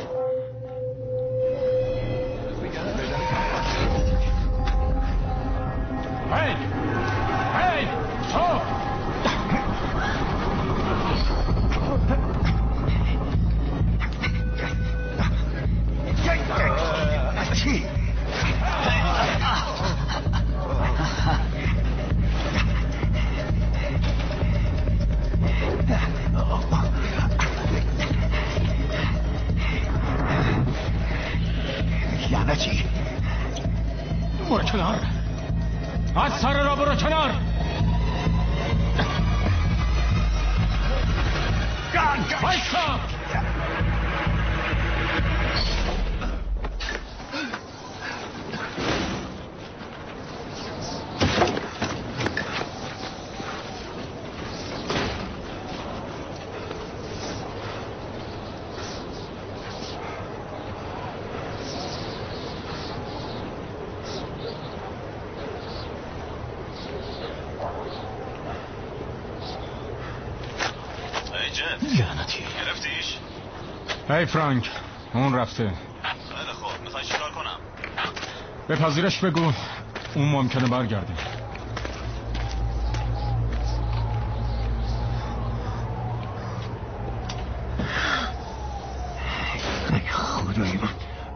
برو کنار، از سر را برو کنار. بایستا. لعنتی گرفتیش؟ هی فرانک، اون رفته. خیلی خوب، میخوای چیکار کنم؟ به پذیرش بگو اون ممکنه برگرده. خدای من.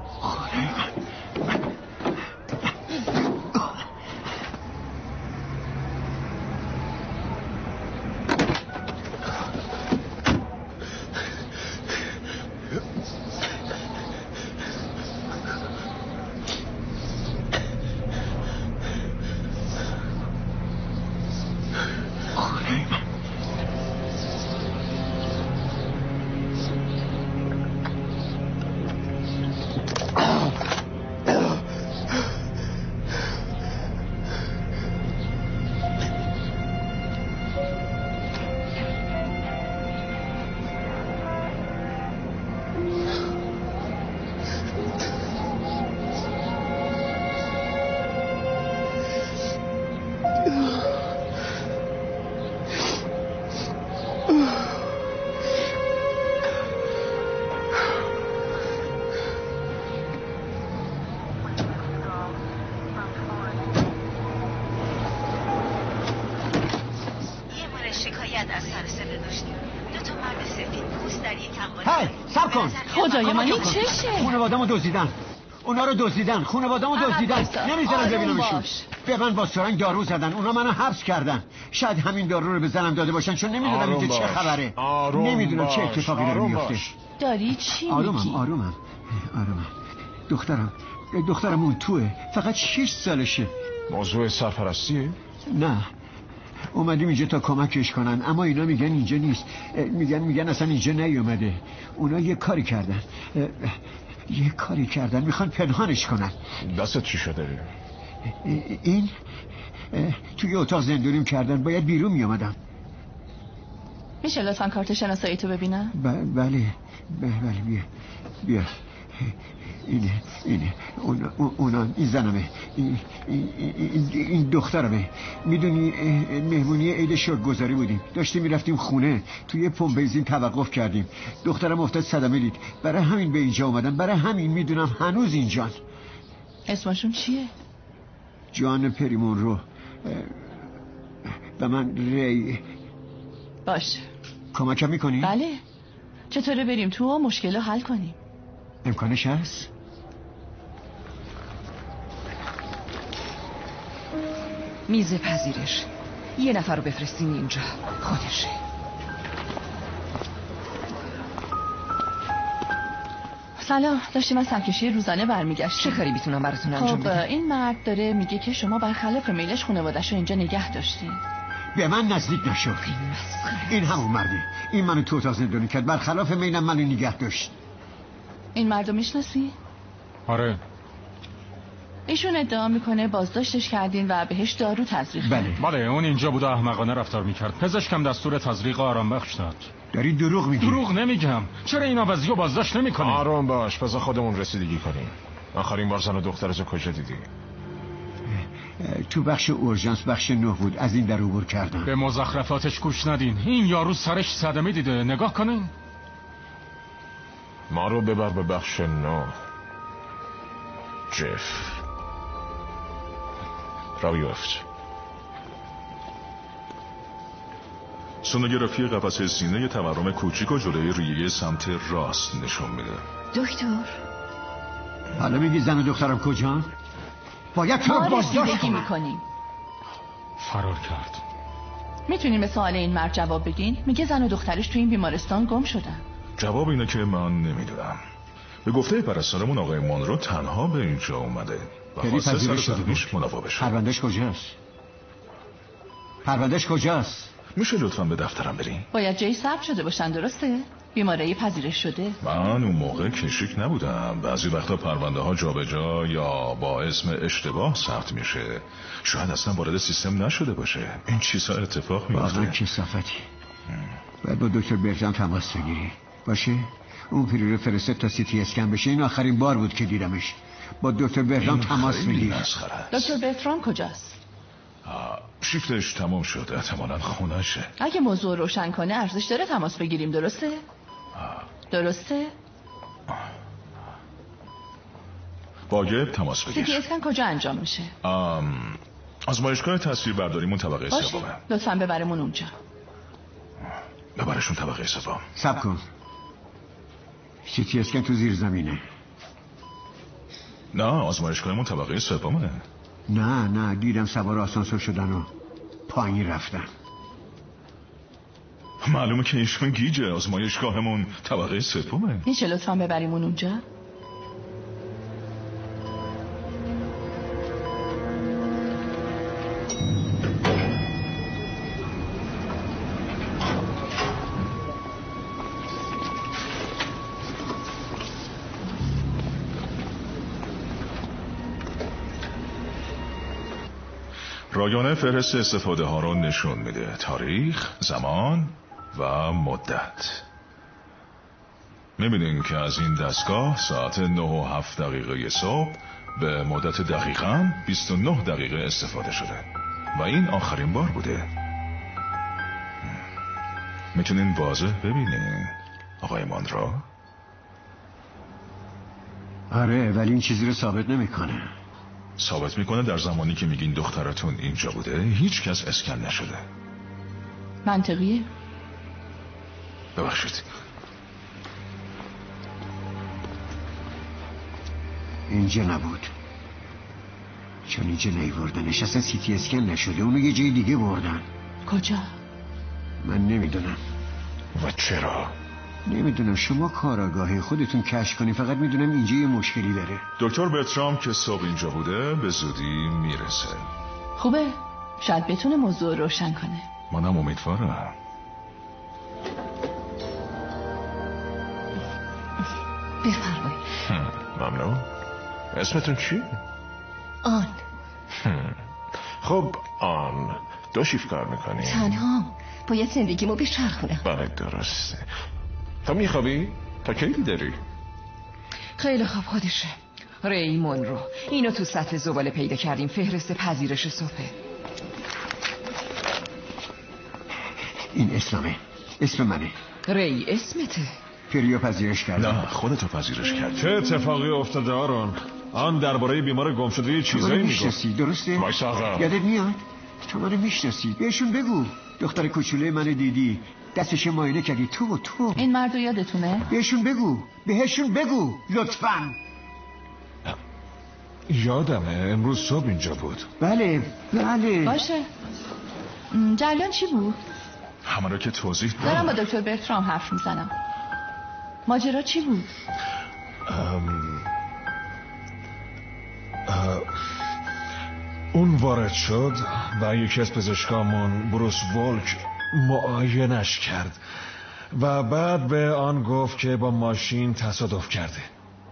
خدای من این چشه؟ خانواده‌مو دزدیدن. اونا رو دزدیدن. خانواده‌مو دزدیدن. نمیذارن ببینمشون. به من با سرنگ دارو زدن. اونا منو حبس کردن. شاید همین دارو رو به زنم داده باشن چون نمیدونم اینجا چه خبره. نمیدونم چه اتفاقی داره میفته. داری چی میگی؟ آرومم. دخترم اون توه. فقط 6 سالشه. موضوع سرپرستیه؟ نه. اومدیم اینجا تا کمکش کنن، اما اینا میگن اینجا نیست. میگن اصلا اینجا نیومده. اونا یه کاری کردن میخوان پنهانش کنن. دستت چی شده؟ این توی اتاق زندونیم کردن، باید بیرون میامدم. میشه لطفا کارت شناسایی تو ببینم؟ بله بیا. اینه اونا این زنمه، این دخترمه. میدونی مهمونی عید شکرگزاری بودیم، داشتیم میرفتیم خونه، توی پمپ بنزین توقف کردیم، دخترم افتاد صدمه دید، برای همین به اینجا اومدم، برای همین میدونم هنوز اینجان. اسمشون چیه؟ جان پریمون رو به من ری. باشه کمکم میکنی؟ بله. چطوره بریم تو و مشکل رو حل کنیم؟ امکانش هست؟ میز پذیرش، یه نفر رو بفرستین اینجا. خودشه. سلام، داشتیم از سرکشی روزانه برمیگشتیم. چه کاری میتونم براتون انجام بدم؟ این مرد داره میگه که شما برخلاف میلش خانواده‌شو اینجا نگه داشتین. به من نزدیک نشو. این همون مرده. این منو تو اتاق زندانی کرد، برخلاف میلم منو نگه داشت. این مردو میشناسی؟ آره. ایشون ادعا میکنه بازداشتش کردین و بهش دارو تزریق کردین. بله اون اینجا بود و احمقانه رفتار میکرد. پزشکم دستور تزریق آرام بخش داد. داری دروغ میگی؟ دروغ نمیگم. چرا این آوازیو بازداشت نمیکنی؟ آرام باش، بذار خودمون رسیدگی کنیم. آخرین بار زن و دخترتو کجا دیدی؟ تو بخش اورژانس، بخش 9 بود، از این در عبور کردم. به مزخرفاتش گوش ندین. این یارو سرش صدمه دیده، نگاه کنین. ما رو ببر به بخش 9. جف راویوفت. سونوگرافی قفسه سینه تورم کوچیک و جلوی ریه سمت راست نشون میده. دکتر حالا میگی زن و دخترم کجان؟ باید تو رو بازداشت کنیم. فرار کرد. میتونیم به سوال این مرد جواب بگین؟ میگه زن و دخترش تو این بیمارستان گم شدن. جواب اینه که من نمیدونم. به گفته پرستارمون آقای مونرو تنها به اینجا اومده و خواسته سر صدمش منوا بشه. پروندهش کجاست؟ میشه لطفاً به دفترم بریم؟ باید جایی ثبت شده باشن، درسته؟ بیماری پذیرش شده. من اون موقع کشیک نبودم. بعضی وقتا پرونده ها جابجا یا با اسم اشتباه ثبت میشه. شاید اصلا وارد سیستم نشده باشه. این چیزا اتفاق میفته. واقعا کثافتی. باید با دکتر برزن تماس بگیری. باشه؟ اون پیری رو فرستاد تا سی تی اسکن بشه. این آخرین بار بود که دیدمش. با دکتر برزن تماس بگیر. دکتر برترام کجاست؟ شیفتش تمام شد، احتمالاً خونه‌شه. اگه موضوع روشن کنه ارزش داره تماس بگیریم، درسته؟ درسته؟ واجب تماس بگیر. سی تی اسکن کجا انجام میشه؟ آزمایشگاه تصویربرداریمون طبقه سومه. لطفاً ببرمون اونجا. ببرشون طبقه سوم. صبر کن. سی تی اسکن تو زیر زمینه. نه، آزمایشگاهمون طبقه سومه. نه دیدم سوار آسانسور شدن و پایین رفتن. معلومه که ایشون گیجه. آزمایشگاهمون طبقه سومه. میشه لطفاً ببریمون اونجا؟ رایانه فهرست استفاده ها رو نشون میده. تاریخ، زمان و مدت. میبینین که از این دستگاه ساعت 9:07 صبح به مدت دقیقاً 29 دقیقه استفاده شده و این آخرین بار بوده. میتونین واضح ببینین آقای مونرو؟ آره، ولی این چیزی رو ثابت نمیکنه. ثابت میکنه در زمانی که میگین دخترتون اینجا بوده هیچ کس اسکن نشده. منطقیه؟ ببخشید. اینجا نبود، چون اینجا نیوردنش. اصلا سی تی اسکن نشده، اونو یه جای دیگه بردن. کجا؟ من نمیدونم. و چرا؟ نمیدونم، شما کاراگاهی خودتون کشف کنین. فقط میدونم اینجا یه مشکلی داره. دکتر برترام که صبح اینجا بوده به زودی میرسه. خوبه، شاید بتونه موضوع روشن کنه. منم امیدوارم. بفرمایید. ممنون. اسمتون چی؟ آن. خب آن، دو شیفت کار میکنی؟ تنها باید زندگیمو بچرخونم. بله درسته. تو میخوابی؟ تا کی داری؟ خیلی خوب خودشه. ریمون رو اینو تو سطل زباله پیدا کردیم. فهرست پذیرش صبحه. این اسمه. اسم منه. ری اسمته. پریو پذیرش کرد. نه خودتو پذیرش کرد. چه اتفاقی افتاده آن درباره بیمار گم شده یه چیزایی میگفت. درسته؟ وایس آقا. یادت میاد؟ تو منو میشناسی. بهشون بگو دختر کوچوله منو دیدی، دستش معاینه کردی. تو این مردو یادتونه؟ بهشون بگو لطفاً. یادمه امروز صبح اینجا بود. بله باشه. جریان چی بود؟ همه رو که توضیح دارم با دکتر برترام حرف میزنم. ماجرا چی بود؟ اون وارد شد و یکی از پزشکامون بروس ولک معاینش کرد و بعد به آن گفت که با ماشین تصادف کرده.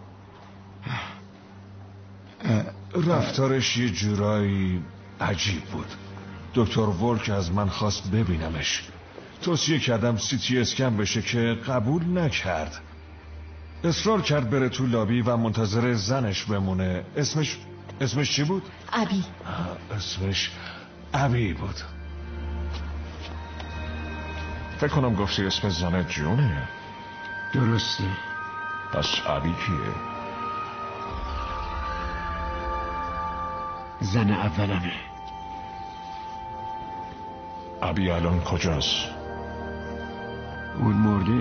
رفتارش یه جورایی عجیب بود. دکتر ولک از من خواست ببینمش. توصیه کردم CT اسکن بشه که قبول نکرد. اصرار کرد بره تو لابی و منتظر زنش بمونه. اسمش چی بود؟ ابی. اسمش ابی بود. فکر کنم گفتی اسم زنت جونه. درسته. پس ابی کیه؟ زن اولمه. ابی الان کجاست؟ اون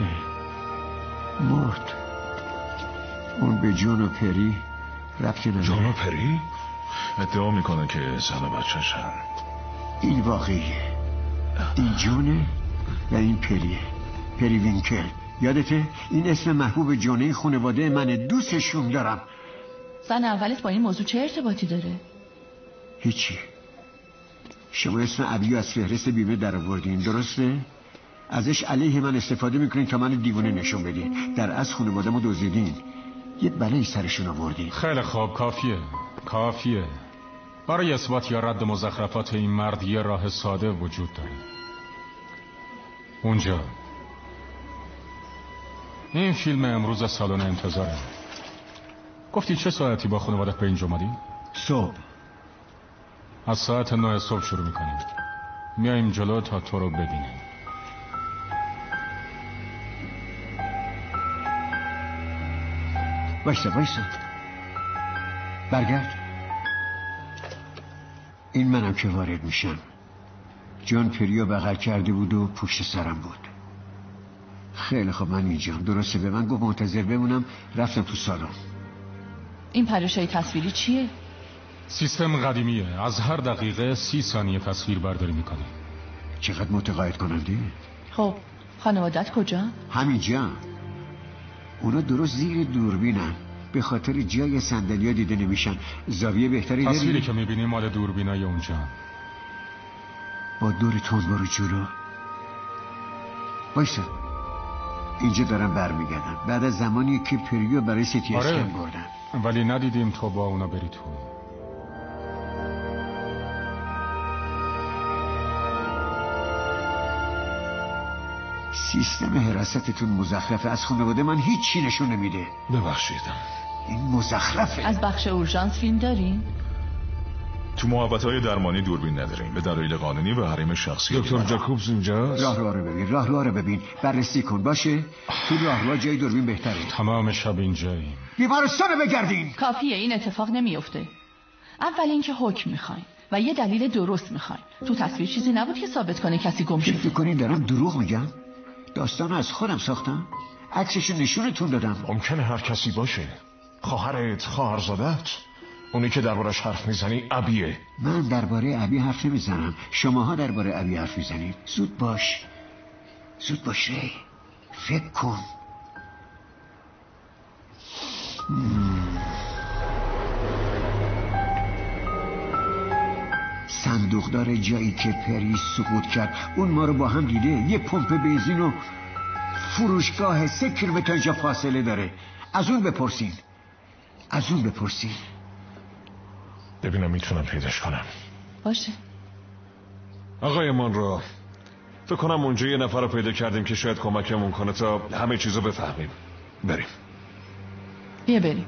مرد. اون به جون و پری ربطی نداره. جون و پری؟ ادعا میکنه که زن و بچه‌شن. این واقعیه. این جونه و این پری وینکل. یادته؟ این اسم محبوب جونه خانواده منه. دوستشون دارم. زن اولت با این موضوع چه ارتباطی داره؟ هیچی. شما اسم ابیو از فهرست بیمه در آوردین، درسته؟ ازش علیه من استفاده میکنین تا من دیوونه نشون بدین. در از خانواده‌مو دزدیدین. یه بلایی سرشون آوردین. خیلی خوب، کافیه. برای اثبات یا رد مزخرفات این مرد یه راه ساده وجود داره. اونجا این فیلم امروز سالن انتظاره. گفتی چه ساعتی با خانوادت به اینجا اومدی؟ صبح. از ساعت 9 صبح شروع میکنیم. میایم جلو تا تو رو ببینیم. وایسا برگرد. این منم که وارد میشم. جان پریو بغل کرده بود و پشت سرم بود. خیلی خب من اینجام. درسته به من گفت منتظر بمونم. رفتم تو سالن. این پرشای تصویری چیه؟ سیستم قدیمیه. از هر دقیقه 30 ثانیه تصویر برداری میکنه. چقدر متقاعد کننده. خب خانوادت کجا؟ همینجا. اونا درست زیر دوربینن. به خاطر جای صندلی‌ها دیده نمیشن. زاویه بهتری داری؟ تصویری که میبینی مال دوربینای اونجا. با دور تند برو جلو. وایسا. اینجا دارم برمیگردم. بعد از زمانی که پریو برای CT اسکن بردن. ولی ندیدیم تو با اونا بری تو. سیستم حراستتون مزخرفه. از خانواده من هیچی نشون نمیده. ببخشیدم. این مزخرفه. از بخش اورژانس فیلم دارین؟ تو محوطه‌های درمانی دوربین نداریم به دلایل قانونی و حریم شخصی. دکتر جاکوبز اینجاست؟ راهرو رو ببین. بررسی کن. باشه تو راهرو جای دوربین بهتره. تمام شب اینجاییم. بیمارستان بگردین. کافیه. این اتفاق نمیفته. اول اینکه حکم میخواین و یه دلیل درست میخواین. تو تصویر چیزی نبود که ثابت کنه کسی گم شده. فکر کنین دارم دروغ میگم؟ داستانو از خودم ساختم. عکسشو نشونتون دادم. ممکنه هر کسی باشه. خواهرت، خواهرزادت، اونی که دربارش حرف میزنی ابیه. من درباره ابی حرف نمیزنم. شماها درباره ابی حرف میزنید. زود باش ری. فکر کن. دختر جایی که پری سقوط کرد اون ما رو با هم دیده. یه پمپ بنزین و فروشگاه 3 کیلومتر اینجا فاصله داره. از اون بپرسین. ببینم میتونم پیداش کنم. باشه آقای مونرو، فکر کنم اونجا یه نفر رو پیدا کردیم که شاید کمکمون کنه تا همه چیزو بفهمیم. بریم. بیا بریم.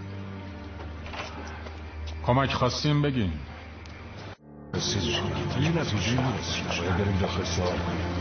کمک خواستیم بگین. یه نتیجه نیست. باید بریم داخل سوال.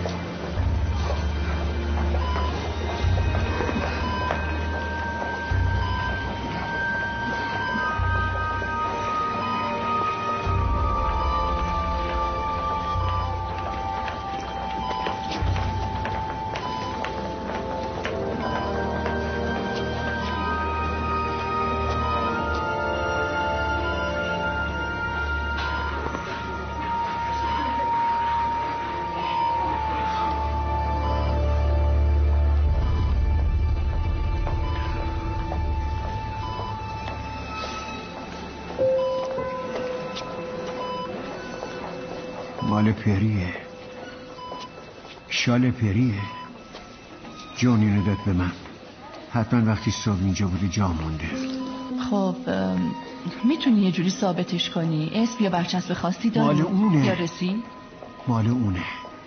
مال پریه. شال پریه. جون اینو داد به من. حتما وقتی صبح اینجا بوده جا مونده. خب میتونی یه جوری ثابتش کنی؟ اسم یا برچسب خاصی داره؟ مال اونه. یا رسید؟ مال اونه.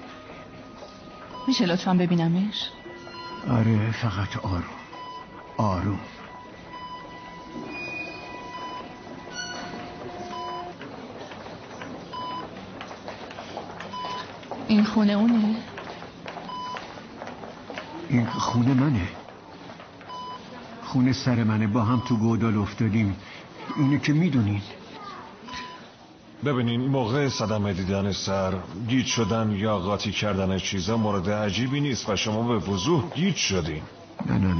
میشه لطفا ببینمش؟ آره فقط آروم. این خونه اونه؟ این خونه منه. خونه سر منه. با هم تو گودال افتادیم. اینو که میدونین. ببینین موقع صدمه دیدن سر، گیج شدن یا قاطی کردن چیزا مورد عجیبی نیست و شما به وضوح گیج شدین. نه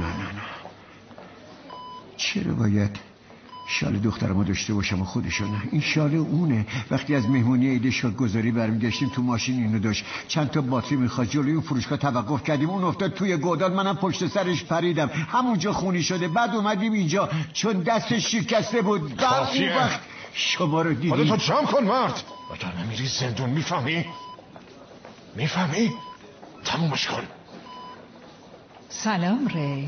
چرا باید شال دخترمو داشته باشم و خودشو نه؟ این شال اونه. وقتی از مهمونی عید شادگذاری برمیگشتیم تو ماشین اینو داشت. چند تا باتری میخواد. جلوی اون فروشگاه توقف کردیم. اون افتاد توی گودال. منم پشت سرش پریدم. همونجا خونی شده. بعد اومدیم اینجا چون دستش شکسته بود. اون وقت شما رو دیدیم. خودتو جمع کن مرد وگرنه میری زندون. میفهمی؟ تمومش کن. سلام ری.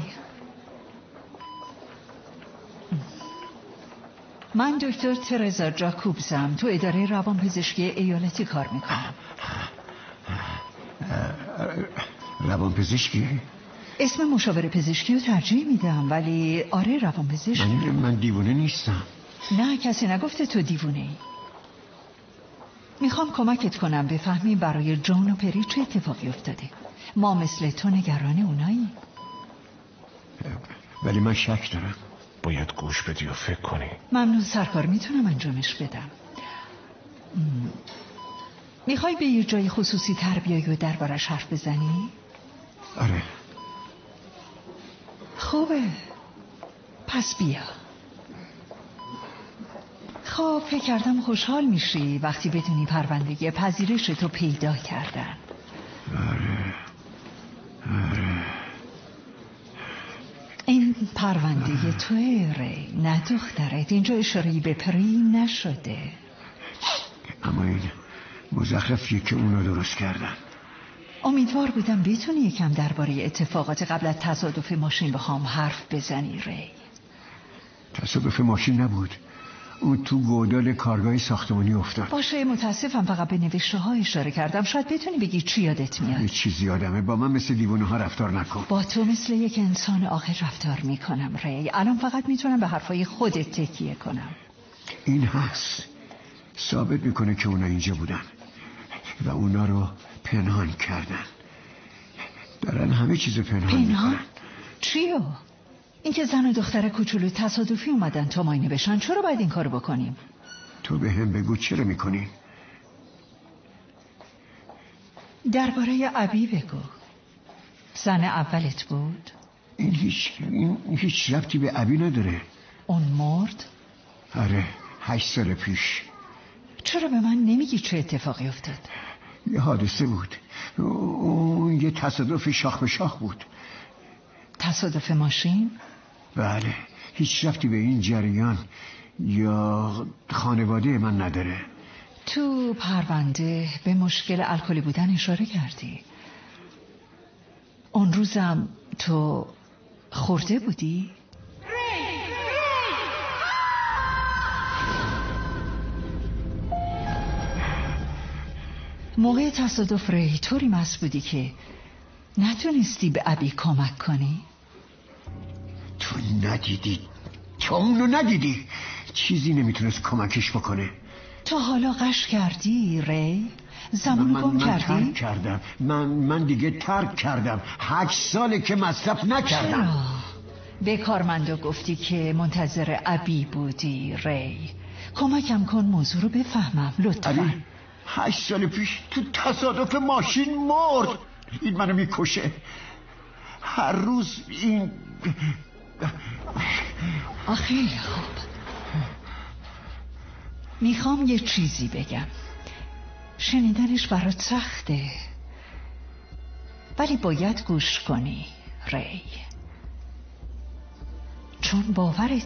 من دکتر ترزا جاکوبزم. تو اداره روانپزشکی ایالتی کار میکنم. روانپزشکی؟ اسم مشاور پزشکی رو ترجیح میدم ولی آره روانپزشکی. من دیوونه نیستم. نه کسی نگفته تو دیوونه ای. میخوام کمکت کنم بفهمی برای جون و پری چه اتفاقی افتاده. ما مثل تو نگران اونایی. ولی من شک دارم. باید گوش بدی و فکر کنی. ممنون سرکار. میتونم انجامش بدم. میخوای به یه جای خصوصی تر بیایی و دربارش حرف بزنی؟ آره. خوبه پس بیا. خب فکر کردم خوشحال میشی وقتی بدونی پرونده پذیرش تو پیدا کردن. آره. این پرونده توی ری، نه دخترت. اینجا اشاره‌ای به پری نشده. اما این مزخرفیه که اونو درست کردن. امیدوار بودم بتونی یکم درباره اتفاقات قبل از تصادف ماشین با هم حرف بزنی ری. تصادف ماشین نبود. اون تو گودال کارگاه ساختمانی افتاد. باشه متاسفم فقط به نوشته ها اشاره کردم. شاید بتونی بگی چی یادت میاد. یه چیزی یادمه. با من مثل دیوونه ها رفتار نکن. با تو مثل یک انسان عاقل رفتار میکنم ری. الان فقط میتونم به حرفای خودت تکیه کنم. این هست ثابت میکنه که اونا اینجا بودن و اونا رو پنهان کردن. دارن همه چیزو پنهان میکنن. چیو؟ اینکه زن و دختر کوچولو تصادفی اومدن تا ماینه بشن. چرا باید این کارو بکنیم؟ تو به هم بگو چرا میکنی؟ درباره ابی بگو. زن اولت بود؟ این هیچ ربطی به ابی نداره. اون مرد؟ آره 8 سال پیش. چرا به من نمیگی چه اتفاقی افتاد؟ یه حادثه بود. اون یه تصادف شاخ به شاخ بود. تصادف ماشین؟ بله. هیچ ربطی به این جریان یا خانواده من نداره. تو پرونده به مشکل الکلی بودن اشاره کردی. اون روزم تو خورده بودی؟ موقع تصادف ری طوری مست بودی که نتونستی به ابی کمک کنی؟ تو ندیدی، تو اونو ندیدی، چیزی نمیتونست کمکش بکنه. تو حالا قش کردی ری؟ زمانو گم کردی؟ ترک کردم. من دیگه ترک کردم. 8 ساله که مصرف نکردم. چرا؟ به کارمندا گفتی که منتظر ابی بودی ری. کمکم کن موضوع رو بفهمم لطفا. 8 سال پیش تو تصادف ماشین مرد. این منو میکشه هر روز. این خیلی خوب، میخوام یه چیزی بگم. شنیدنش برات سخته ولی باید گوش کنی ری، چون باور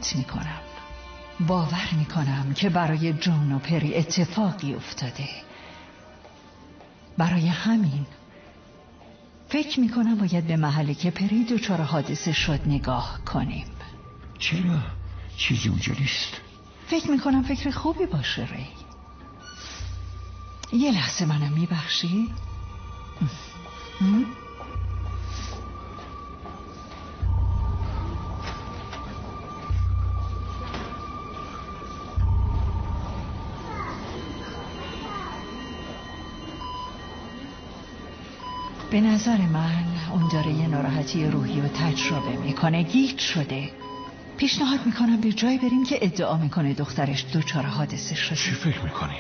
میکنم که برای جون و پری اتفاقی افتاده. برای همین فکر میکنم باید به محله که پری دچار حادثه شد نگاه کنیم. چرا؟ چیزی اونجا نیست. فکر میکنم فکر خوبی باشه ری. یه لحظه منم میبخشی؟ به نظر من اون داره یه ناراحتی روحی رو تجربه میکنه، گیج شده. پیشنهاد میکنم به جای بریم که ادعا میکنه دخترش دچار حادثه شده. چی فکر میکنی؟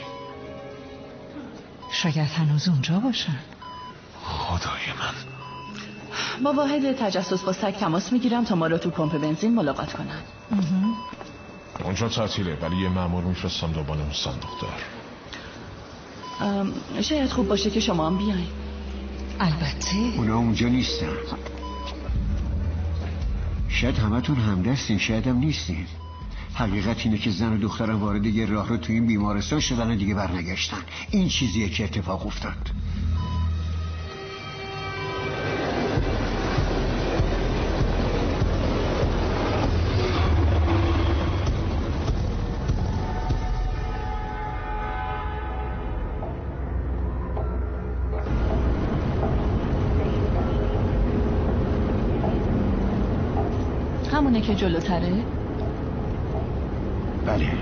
شاید هنوز اونجا باشن. خدای من. با واحد تجسس با سگ تماس میگیرم تا ما رو تو پمپ بنزین ملاقات کنن. اونجا تعطیله ولی یه مأمور میفرستم دنبال اون صندوق دار. شاید خوب باشه که شما هم بیاین. البته اونا اونجا نیستن. شاید همتون همدستین، شاید هم نیستین. حقیقت اینه که زن و دخترم وارد یه راه رو تو این بیمارستان شدن و دیگه برنگشتن. این چیزیه که اتفاق افتاد. همونه که جلوتره؟ بله.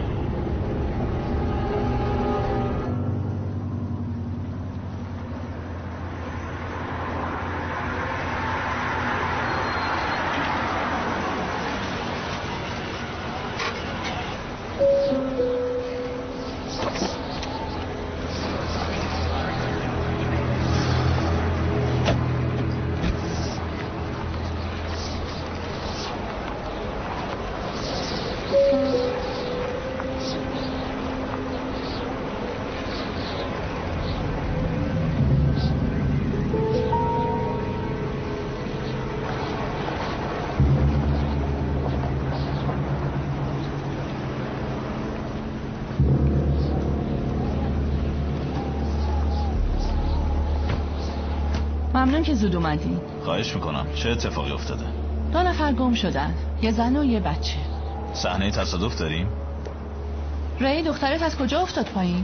ممنون که زود اومدی. خواهش میکنم. چه اتفاقی افتاده؟ 2 نفر گم شدن، یه زن و یه بچه. صحنه تصادف داریم؟ ری دخترت از کجا افتاد پایین؟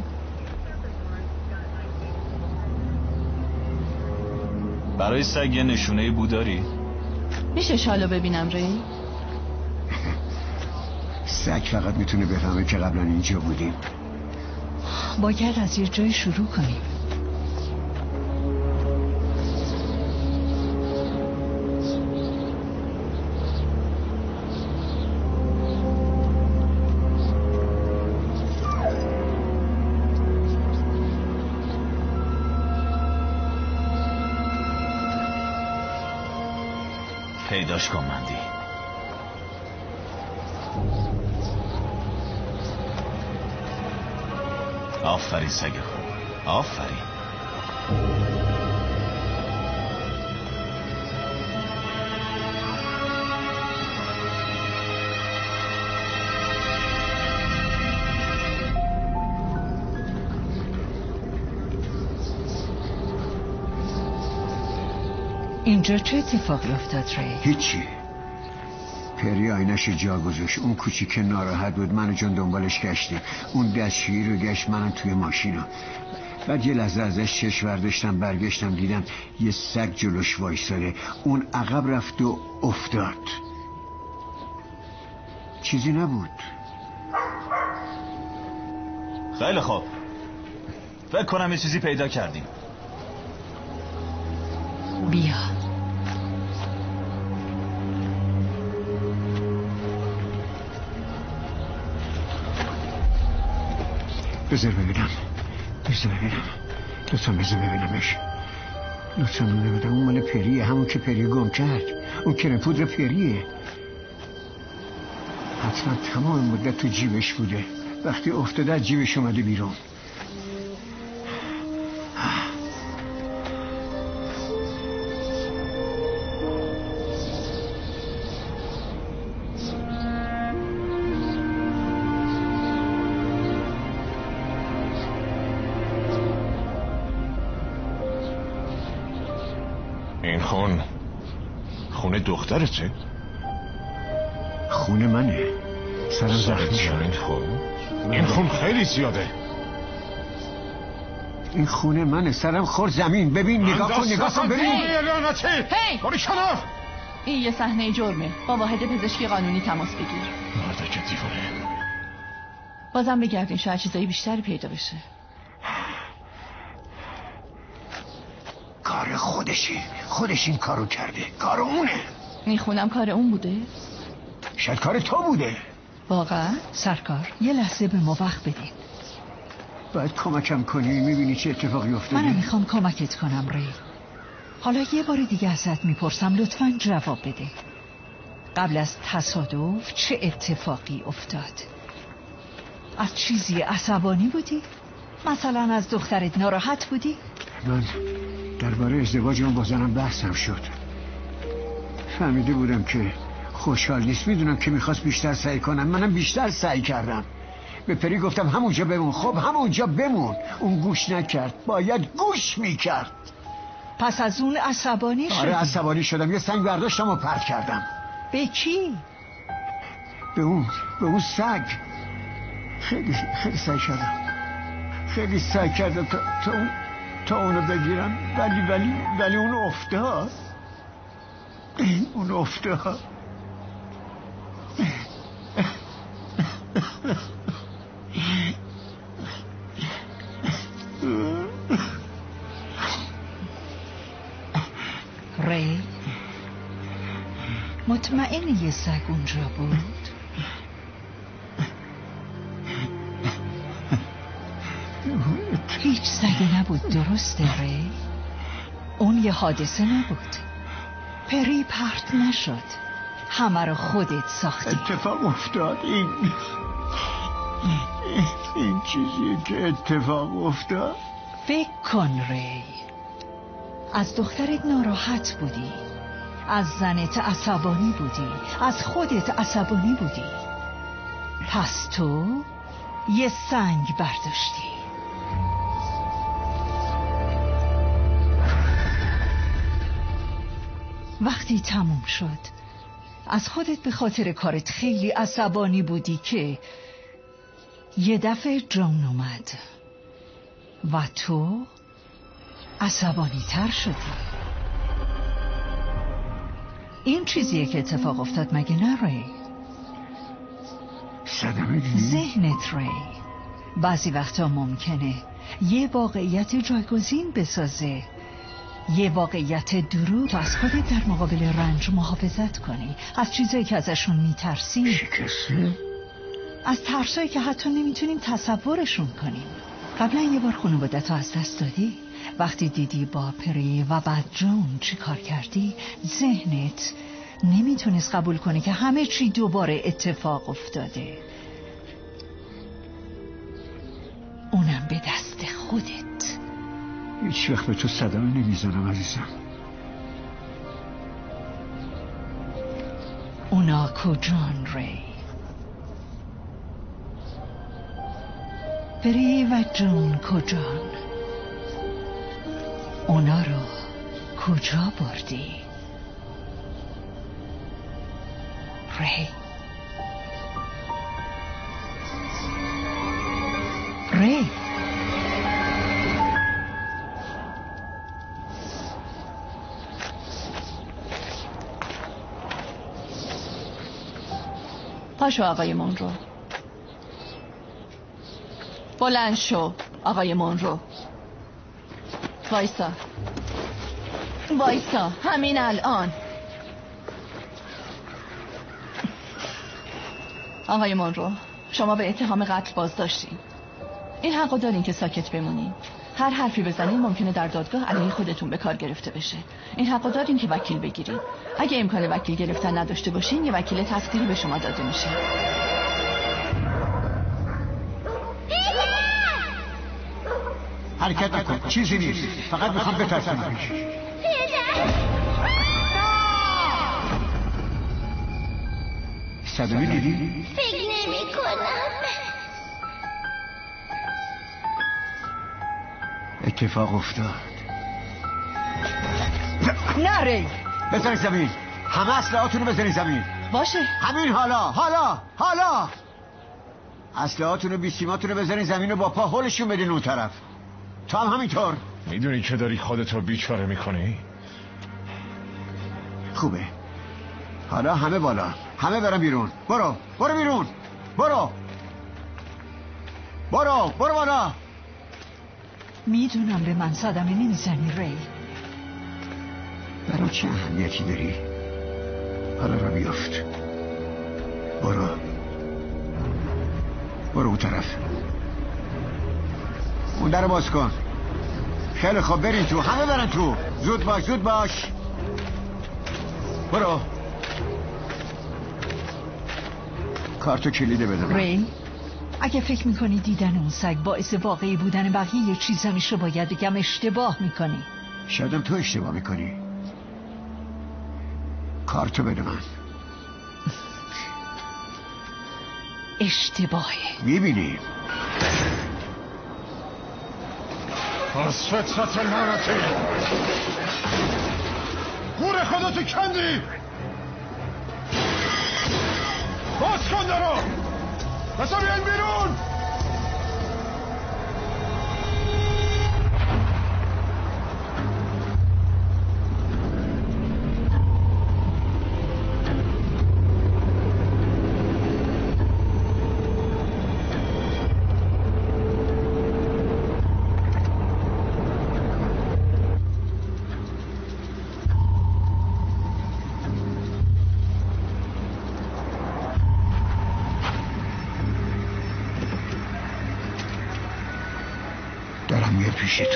برای سگ یه نشونه بو داری؟ میشه شالو ببینم ری؟ سگ فقط میتونه بفهمه که قبلا اینجا بودیم. باید از یه جای شروع کنیم. پیداش کن مندی. آفرین سگ خوب، آفرین. اینجا چه اتفاقی افتاد ری؟ هیچی. پری آینش جا گذاشت. اون کوچیک ناراحت بود، من و جان دنبالش گشتیم. اون دستشویی رو گشت، منم توی ماشینم. بعد یه لحظه ازش چشم برداشتم، برگشتم دیدم یه سگ جلوش وایساده. اون عقب رفت و افتاد. چیزی نبود. خیلی خوب، فکر کنم یه چیزی پیدا کردیم. بیا. بذار ببینم. لطفا بذار ببینمش. لطفا نمیدم. اون مال پریه، همون که پری گم کرد. اون کرم پودر پریه. حتما تمام مدت تو جیبش بوده. وقتی افتاده از جیبش اومده بیرون. این خونه دخترته؟ خونه منه. سرم زخمی شد. این خون خیلی زیاده. این خونه منه. سرم خورد زمین. ببین نگاه کن ببین. هی باری کنار. این یه صحنه جرمه. با واحد پزشکی قانونی تماس بگیر. مرده که دیوانه. بازم بگردین، شاید چیزایی بیشتری پیدا بشه. کار خودش این کارو کرده. کار اونه. میخونم کار اون بوده؟ شاید کار تو بوده. واقعا؟ سرکار یه لحظه به ما وقت بدین. باید کمکم کنی. میبینی چه اتفاقی افتاده؟ منم میخوام کمکت کنم ری. حالا یه بار دیگه ازت میپرسم، لطفاً جواب بده. قبل از تصادف چه اتفاقی افتاد؟ از چیزی عصبانی بودی؟ مثلا از دخترت ناراحت بودی؟ من درباره ازدواجم با زنم بحثم شد. فهمیده بودم که خوشحال نیست. میدونم که میخواست بیشتر سعی کنم. منم بیشتر سعی کردم. به پری گفتم همونجا بمون. خب همونجا بمون. اون گوش نکرد. باید گوش میکرد. پس از اون عصبانی شدی؟ آره عصبانی شدم. یه سنگ برداشتم و پرت کردم. به کی؟ به اون سگ. خیلی سعی کردم تا اونو بگیرم. ولی اون افتاد. ری مطمئنی یه سگ اونجا بود؟ هیچ سگی نبود، درسته ری؟ اون یه حادثه نبود. پری پرت نشد. همه رو خودت ساختی. اتفاق افتاد. این چیزیه که اتفاق افتاد. فکر کن ری، از دخترت ناراحت بودی، از زنت عصبانی بودی، از خودت عصبانی بودی. پس تو یه سنگ برداشتی. وقتی تموم شد از خودت به خاطر کارت خیلی عصبانی بودی که یه دفعه جان اومد و تو عصبانی تر شدی. این چیزیه که اتفاق افتاد، مگه نه ری؟ ذهنت ری بعضی وقتا ممکنه یه واقعیت جایگزین بسازه، یه واقعیت درو، تو از خودت در مقابل رنج محافظت کنی، از چیزایی که ازشون میترسیم، شکسته، از ترسایی که حتی نمیتونیم تصورشون کنیم. قبلا یه بار خانواده‌تو از دست دادی؟ وقتی دیدی با پری و بعد جون چی کار کردی، ذهنت نمیتونست قبول کنه که همه چی دوباره اتفاق افتاده، اونم به دست خودت. هیچ وقت به تو صدمه نمیزنم عزیزم. اونا کجان ری؟ پری و جون کجان؟ اونا رو کجا بردی؟ ری ری پاشو آقای مونرو. بلند شو آقای مونرو. وایسا وایسا همین الان. آقای مونرو شما به اتهام قتل بازداشتین. این حقو دارین که ساکت بمونین. هر حرفی بزنین ممکنه در دادگاه علیه خودتون به کار گرفته بشه. این حقو دارین که وکیل بگیرین. اگه امکان وکیل گرفتن نداشته باشین یه وکیل تقدیری به شما داده میشه. حرکت نکن، چیزی نیست، فقط میخوام بترسونمش. صدمه دیدی؟ فکر نمی کنم. اتفاق افتاد. نره بزنی زمین، همه اسلحه‌هاتونو بزنی زمین. باشه همین حالا اسلحه‌هاتونو بیسیماتونو بزنی زمین و با پا هولشون بدین اون طرف. تو هم همینطور. میدونی که داری خودت رو بیچاره میکنی؟ خوبه. حالا همه بالا، همه برن بیرون. برو بیرون. برو بالا. میدونم به من صدمه نمیزنی ری. برای چه اهمیتی داری؟ حالا را بیافت. برو اون طرف. اون در باز کن. خیلی خوب برین تو، همه برن تو. زود باش. برو. کارتو کلیده بده. ری اگه فکر میکنی دیدن اون سگ باعث واقعی بودن بقیه چیزا میشه باید بگم اشتباه میکنی. شایدم تو اشتباه میکنی. کارتو بده من. اشتباهه. میبینی از فطرت لعنتی گور خودتو کندی. باز کن درو بسا بیاین بیرون. پیشتون.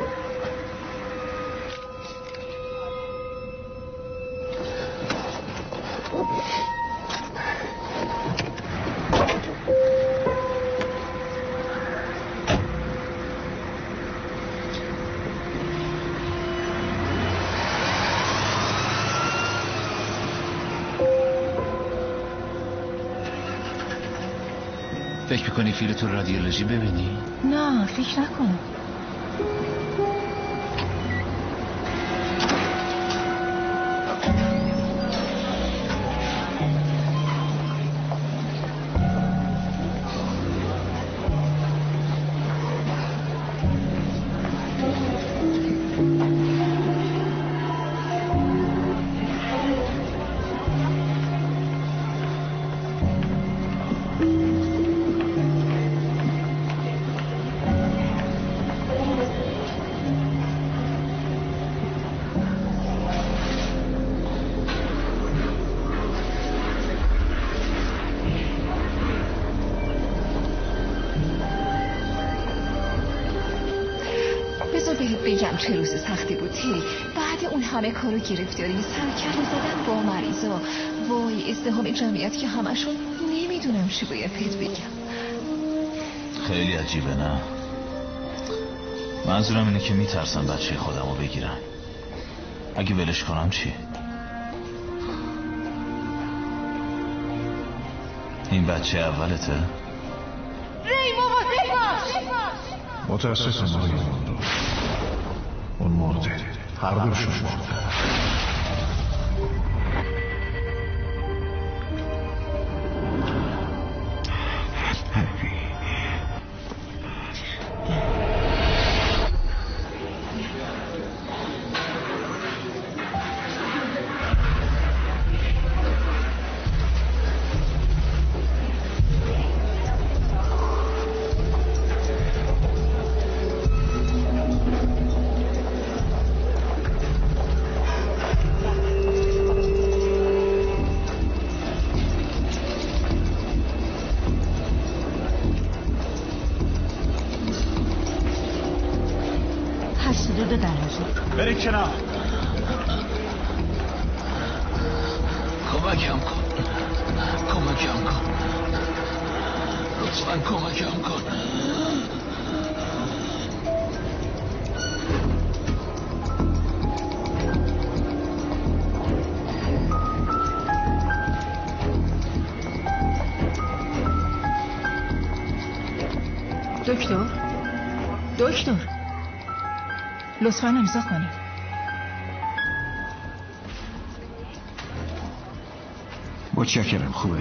فکر میکنی فیل تو رادیولوژی ببینی؟ نه فکر نکنم. بگم چه روز سختی بود تری. بعد اون همه کارو گرفتاری سرکله زدن با مریضا، وای ازدحام جمعیت که همشون نمیدونم چی باید بهت بگم. خیلی عجیبه نه؟ منظورم اینه که میترسم بچه خودمو بگیرم. اگه ولش کنم چی؟ این بچه اولته؟ ری مواظب باش. متاسفم آقای مونرو، اون مرده، هر دوشون مرده. بکشید کنار. کمکم کن، کمکم کن، لطفاً کمکم کن. دکتر لطفاً امضا کنید. متشکرم، خوبه.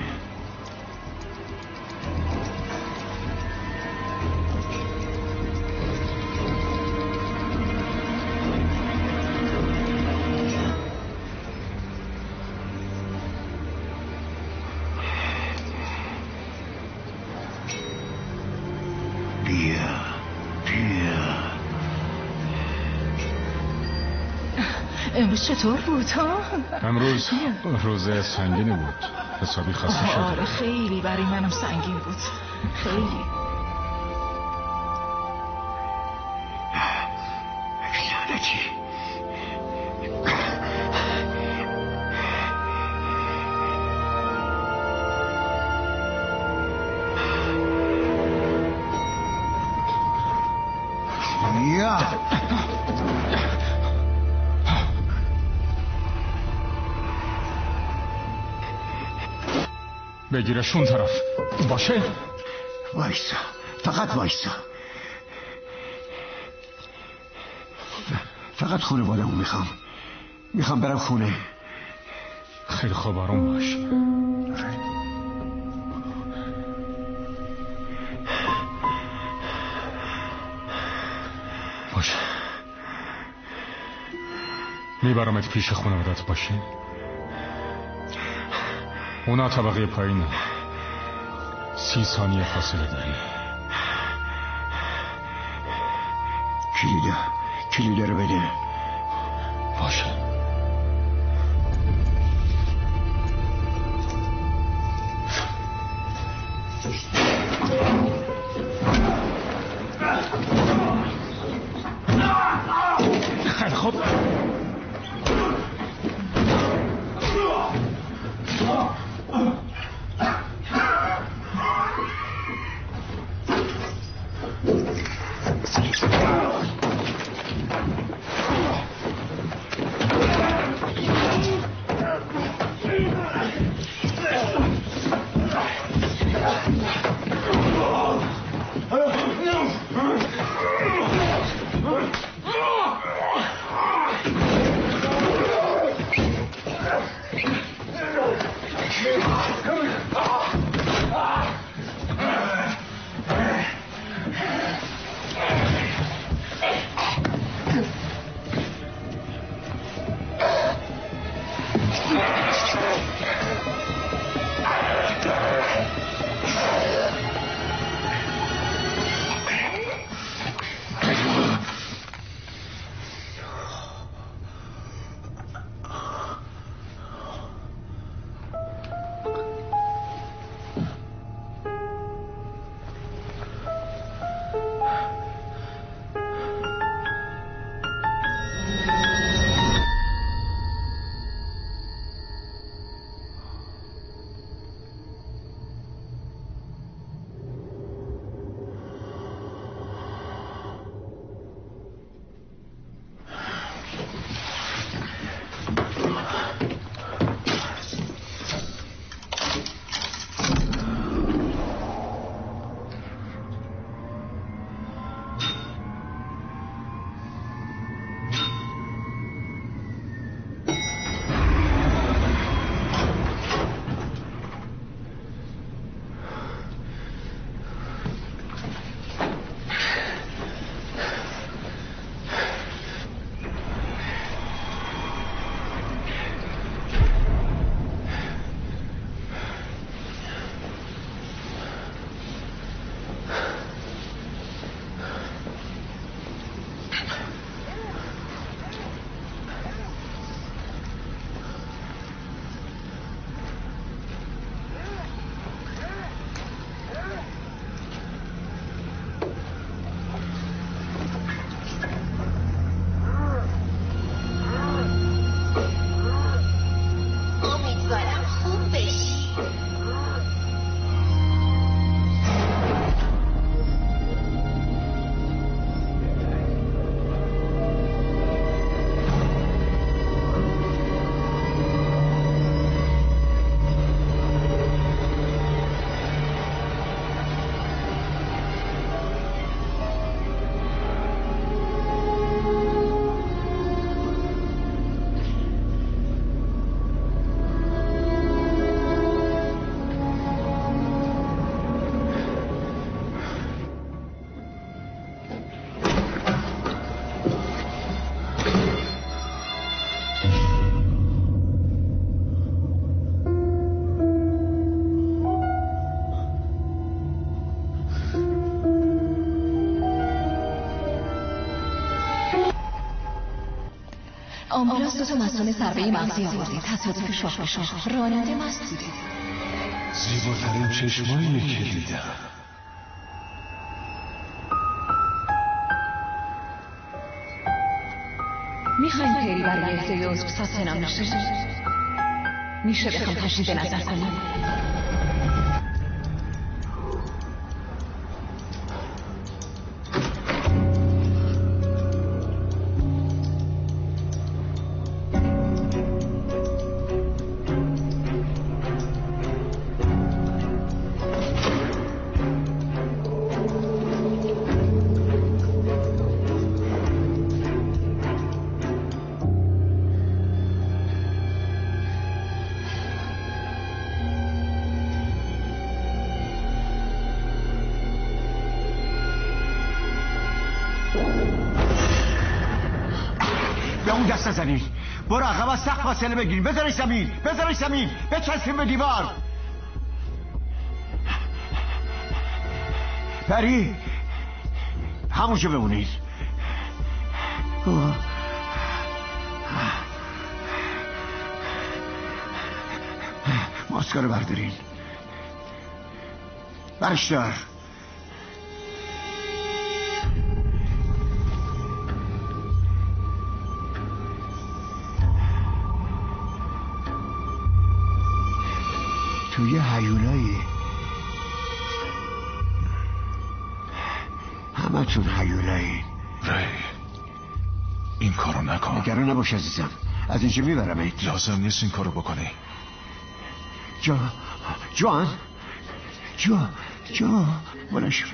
امروز چطور بود ها؟ امروز روزه سنگینی بود. حسابی خسته شدم. آره خیلی برای منم سنگین بود. خیلی. لعنتی. بگیرش اون طرف باشه. وایسا، فقط وایسا. فقط خونه بالمو میخوام برم خونه. خیلی خوب، آروم باش. باشه، میبرمت پیش خانوادت باشی. اونا طبقه پایین 30 ثانیه فاصله داری. کلیده رو بده. باشه. خیلی خوب. آمبولانس 2 تا مصدوم ضربه مغزی آورده. تصادف شاخ به شاخ. راننده مست بوده. زیباترین چشمایی که دیدم. میخواین پیری برای اهدای عضو ثبت نام بشه؟ میشه بخوام تشریف نظر کنیم؟ دست نزنید. برو عقب از سقف فاصله بگیرید. بذارش زمین بچسبیم به دیوار. پری همونجا بمونید. ماسکا رو بردارین. برش دار. توی هیولایی همه تون هیولایی. ری این کارو نکن. نگران نباش عزیزم، از اینجا میبرمت. لازم نیست این کارو بکنی. جوان بلنشو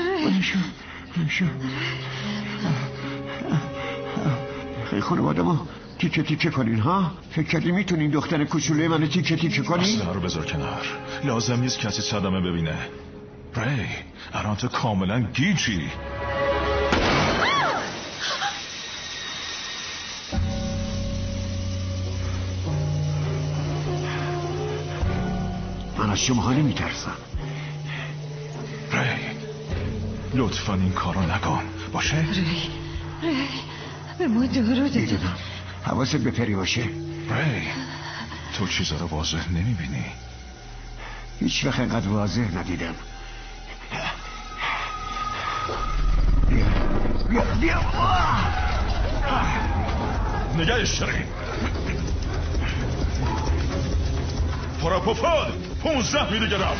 خیلی خانواده ما تیکه کنین ها؟ فکر کردی میتونین دختر کوچولوی منو تیکه کنین؟ اصلا رو بذار کنار. لازم نیست کسی صدمه ببینه. ری الان تو کاملا گیجی. من از شما نمیترسم. ری لطفا این کارو نکن باشه؟ ری به ما دارو دادم. حواست به پری باشه. ری تو چیزا رو واضح نمیبینی. هیچ وقت اینقدر واضح ندیدم. بیا نگهش داریم. پراپوفاد 15 میلی گرم.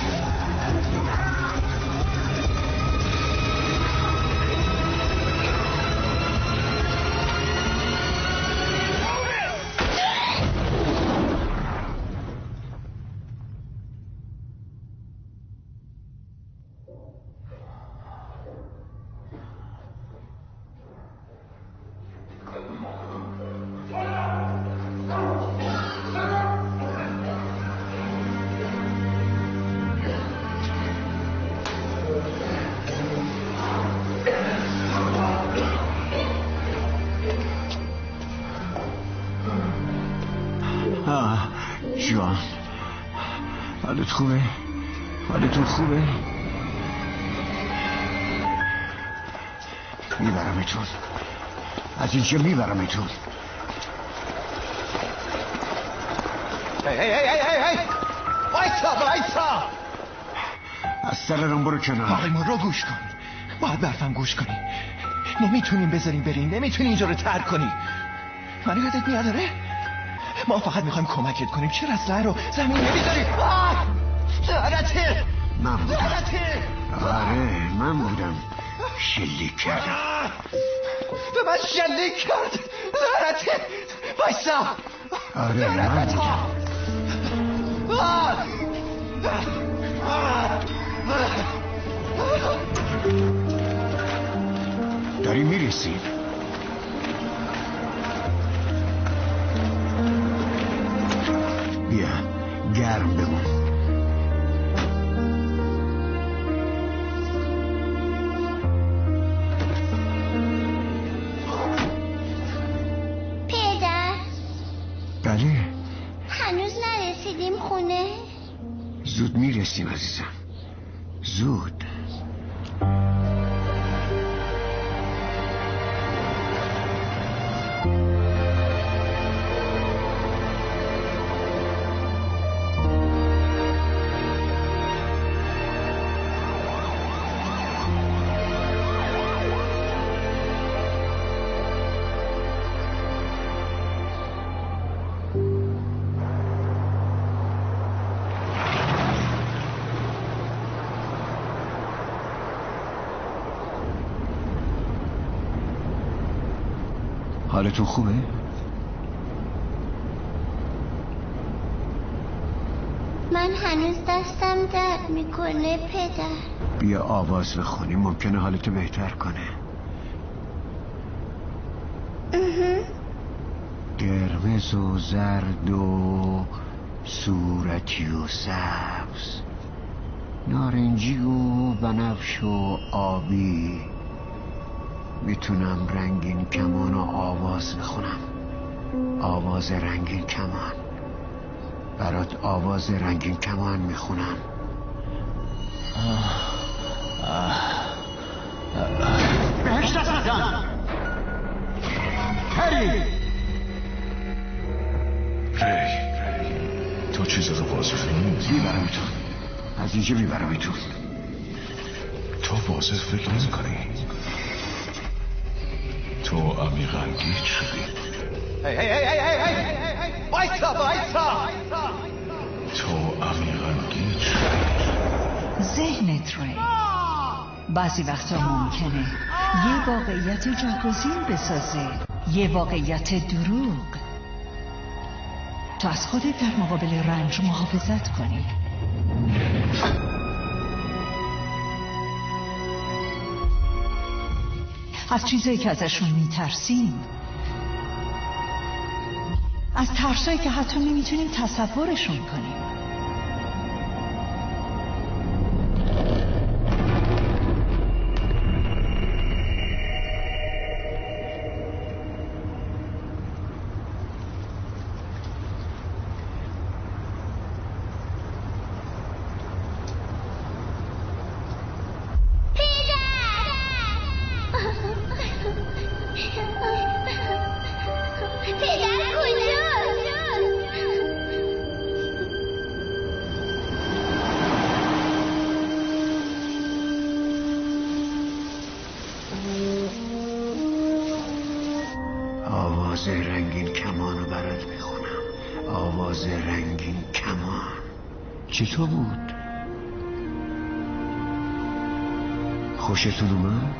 جوان حالت خوبه؟ حالتون خوبه؟ میبرمتون از اینجا میبرمتون. هی وایسا از سرم برو کنار. آقای ما رو گوش کن. باید برفم گوش کنی. نمیتونیم بذاریم بریم. نمیتونی اینجا رو ترک کنی. منو یادت میاداره؟ ما فقط میخوایم کمکت کنیم. چرا اسلحه رو زمین نمیذاری؟ لعنته من بودم. آره من بودم شلیک کردم. به من شلیک کرد. لعنته وایسا. آره من بودم. داریم میرسیم. بیا گرم بمون. پدر بله هنوز نرسیدیم خونه؟ زود میرسیم عزیزم زود. حالتون خوبه؟ من هنوز دستم درد میکنه پدر. بیا آواز بخونیم، ممکنه حالتو بهتر کنه. قرمز و زرد و صورتی و سبز، نارنجی و بنفش و آبی. میتونم رنگین کمان و آواز بخونم. آواز رنگین کمان. برات آواز رنگین کمان میخونم. بهش دست نزن. هری تو چیزا رو واضح نمی‌دونی. میبرمتون از اینجا، میبرمتون. تو واضح فکر نمی کنی. تو عمیقاً گیج شدی. وایسا. تو عمیقاً گیج شدی. ذهنت ری بعضی وقتا ممکنه یه واقعیت جاگزین بسازه، یه واقعیت دروغ، تا از خودت در مقابل رنج محافظت کنی. از چیزایی که ازشون میترسیم، از ترسایی که حتی نمیتونیم تصورشون کنیم. آواز رنگین کمان رو برات میخونم. آواز رنگین کمان. چطور بود؟ خوشتون اومد؟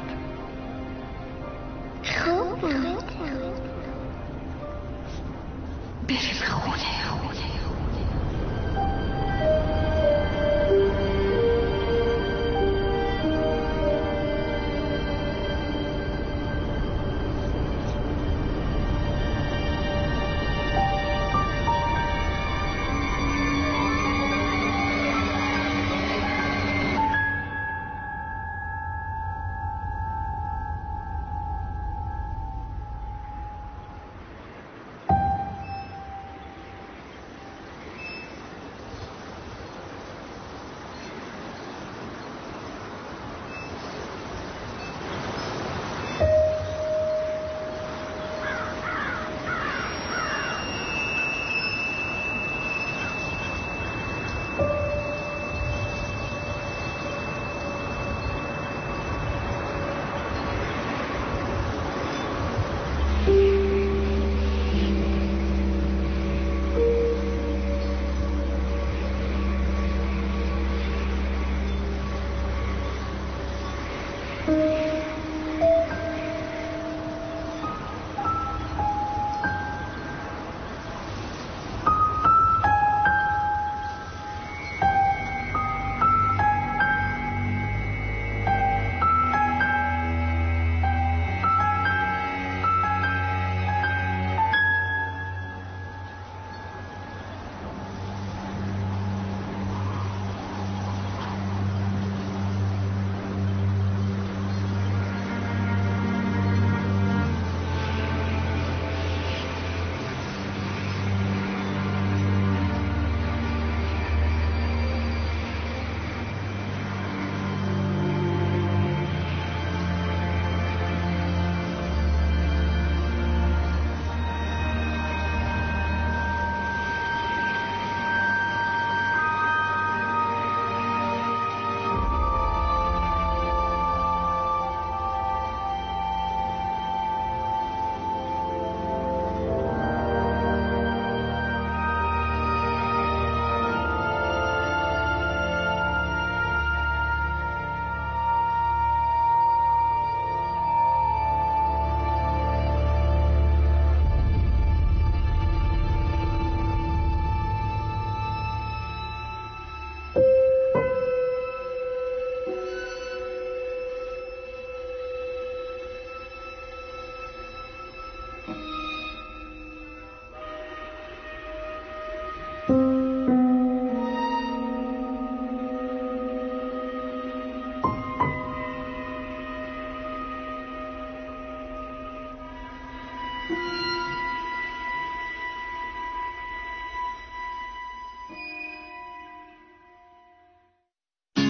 خوب بود. بریم خونه.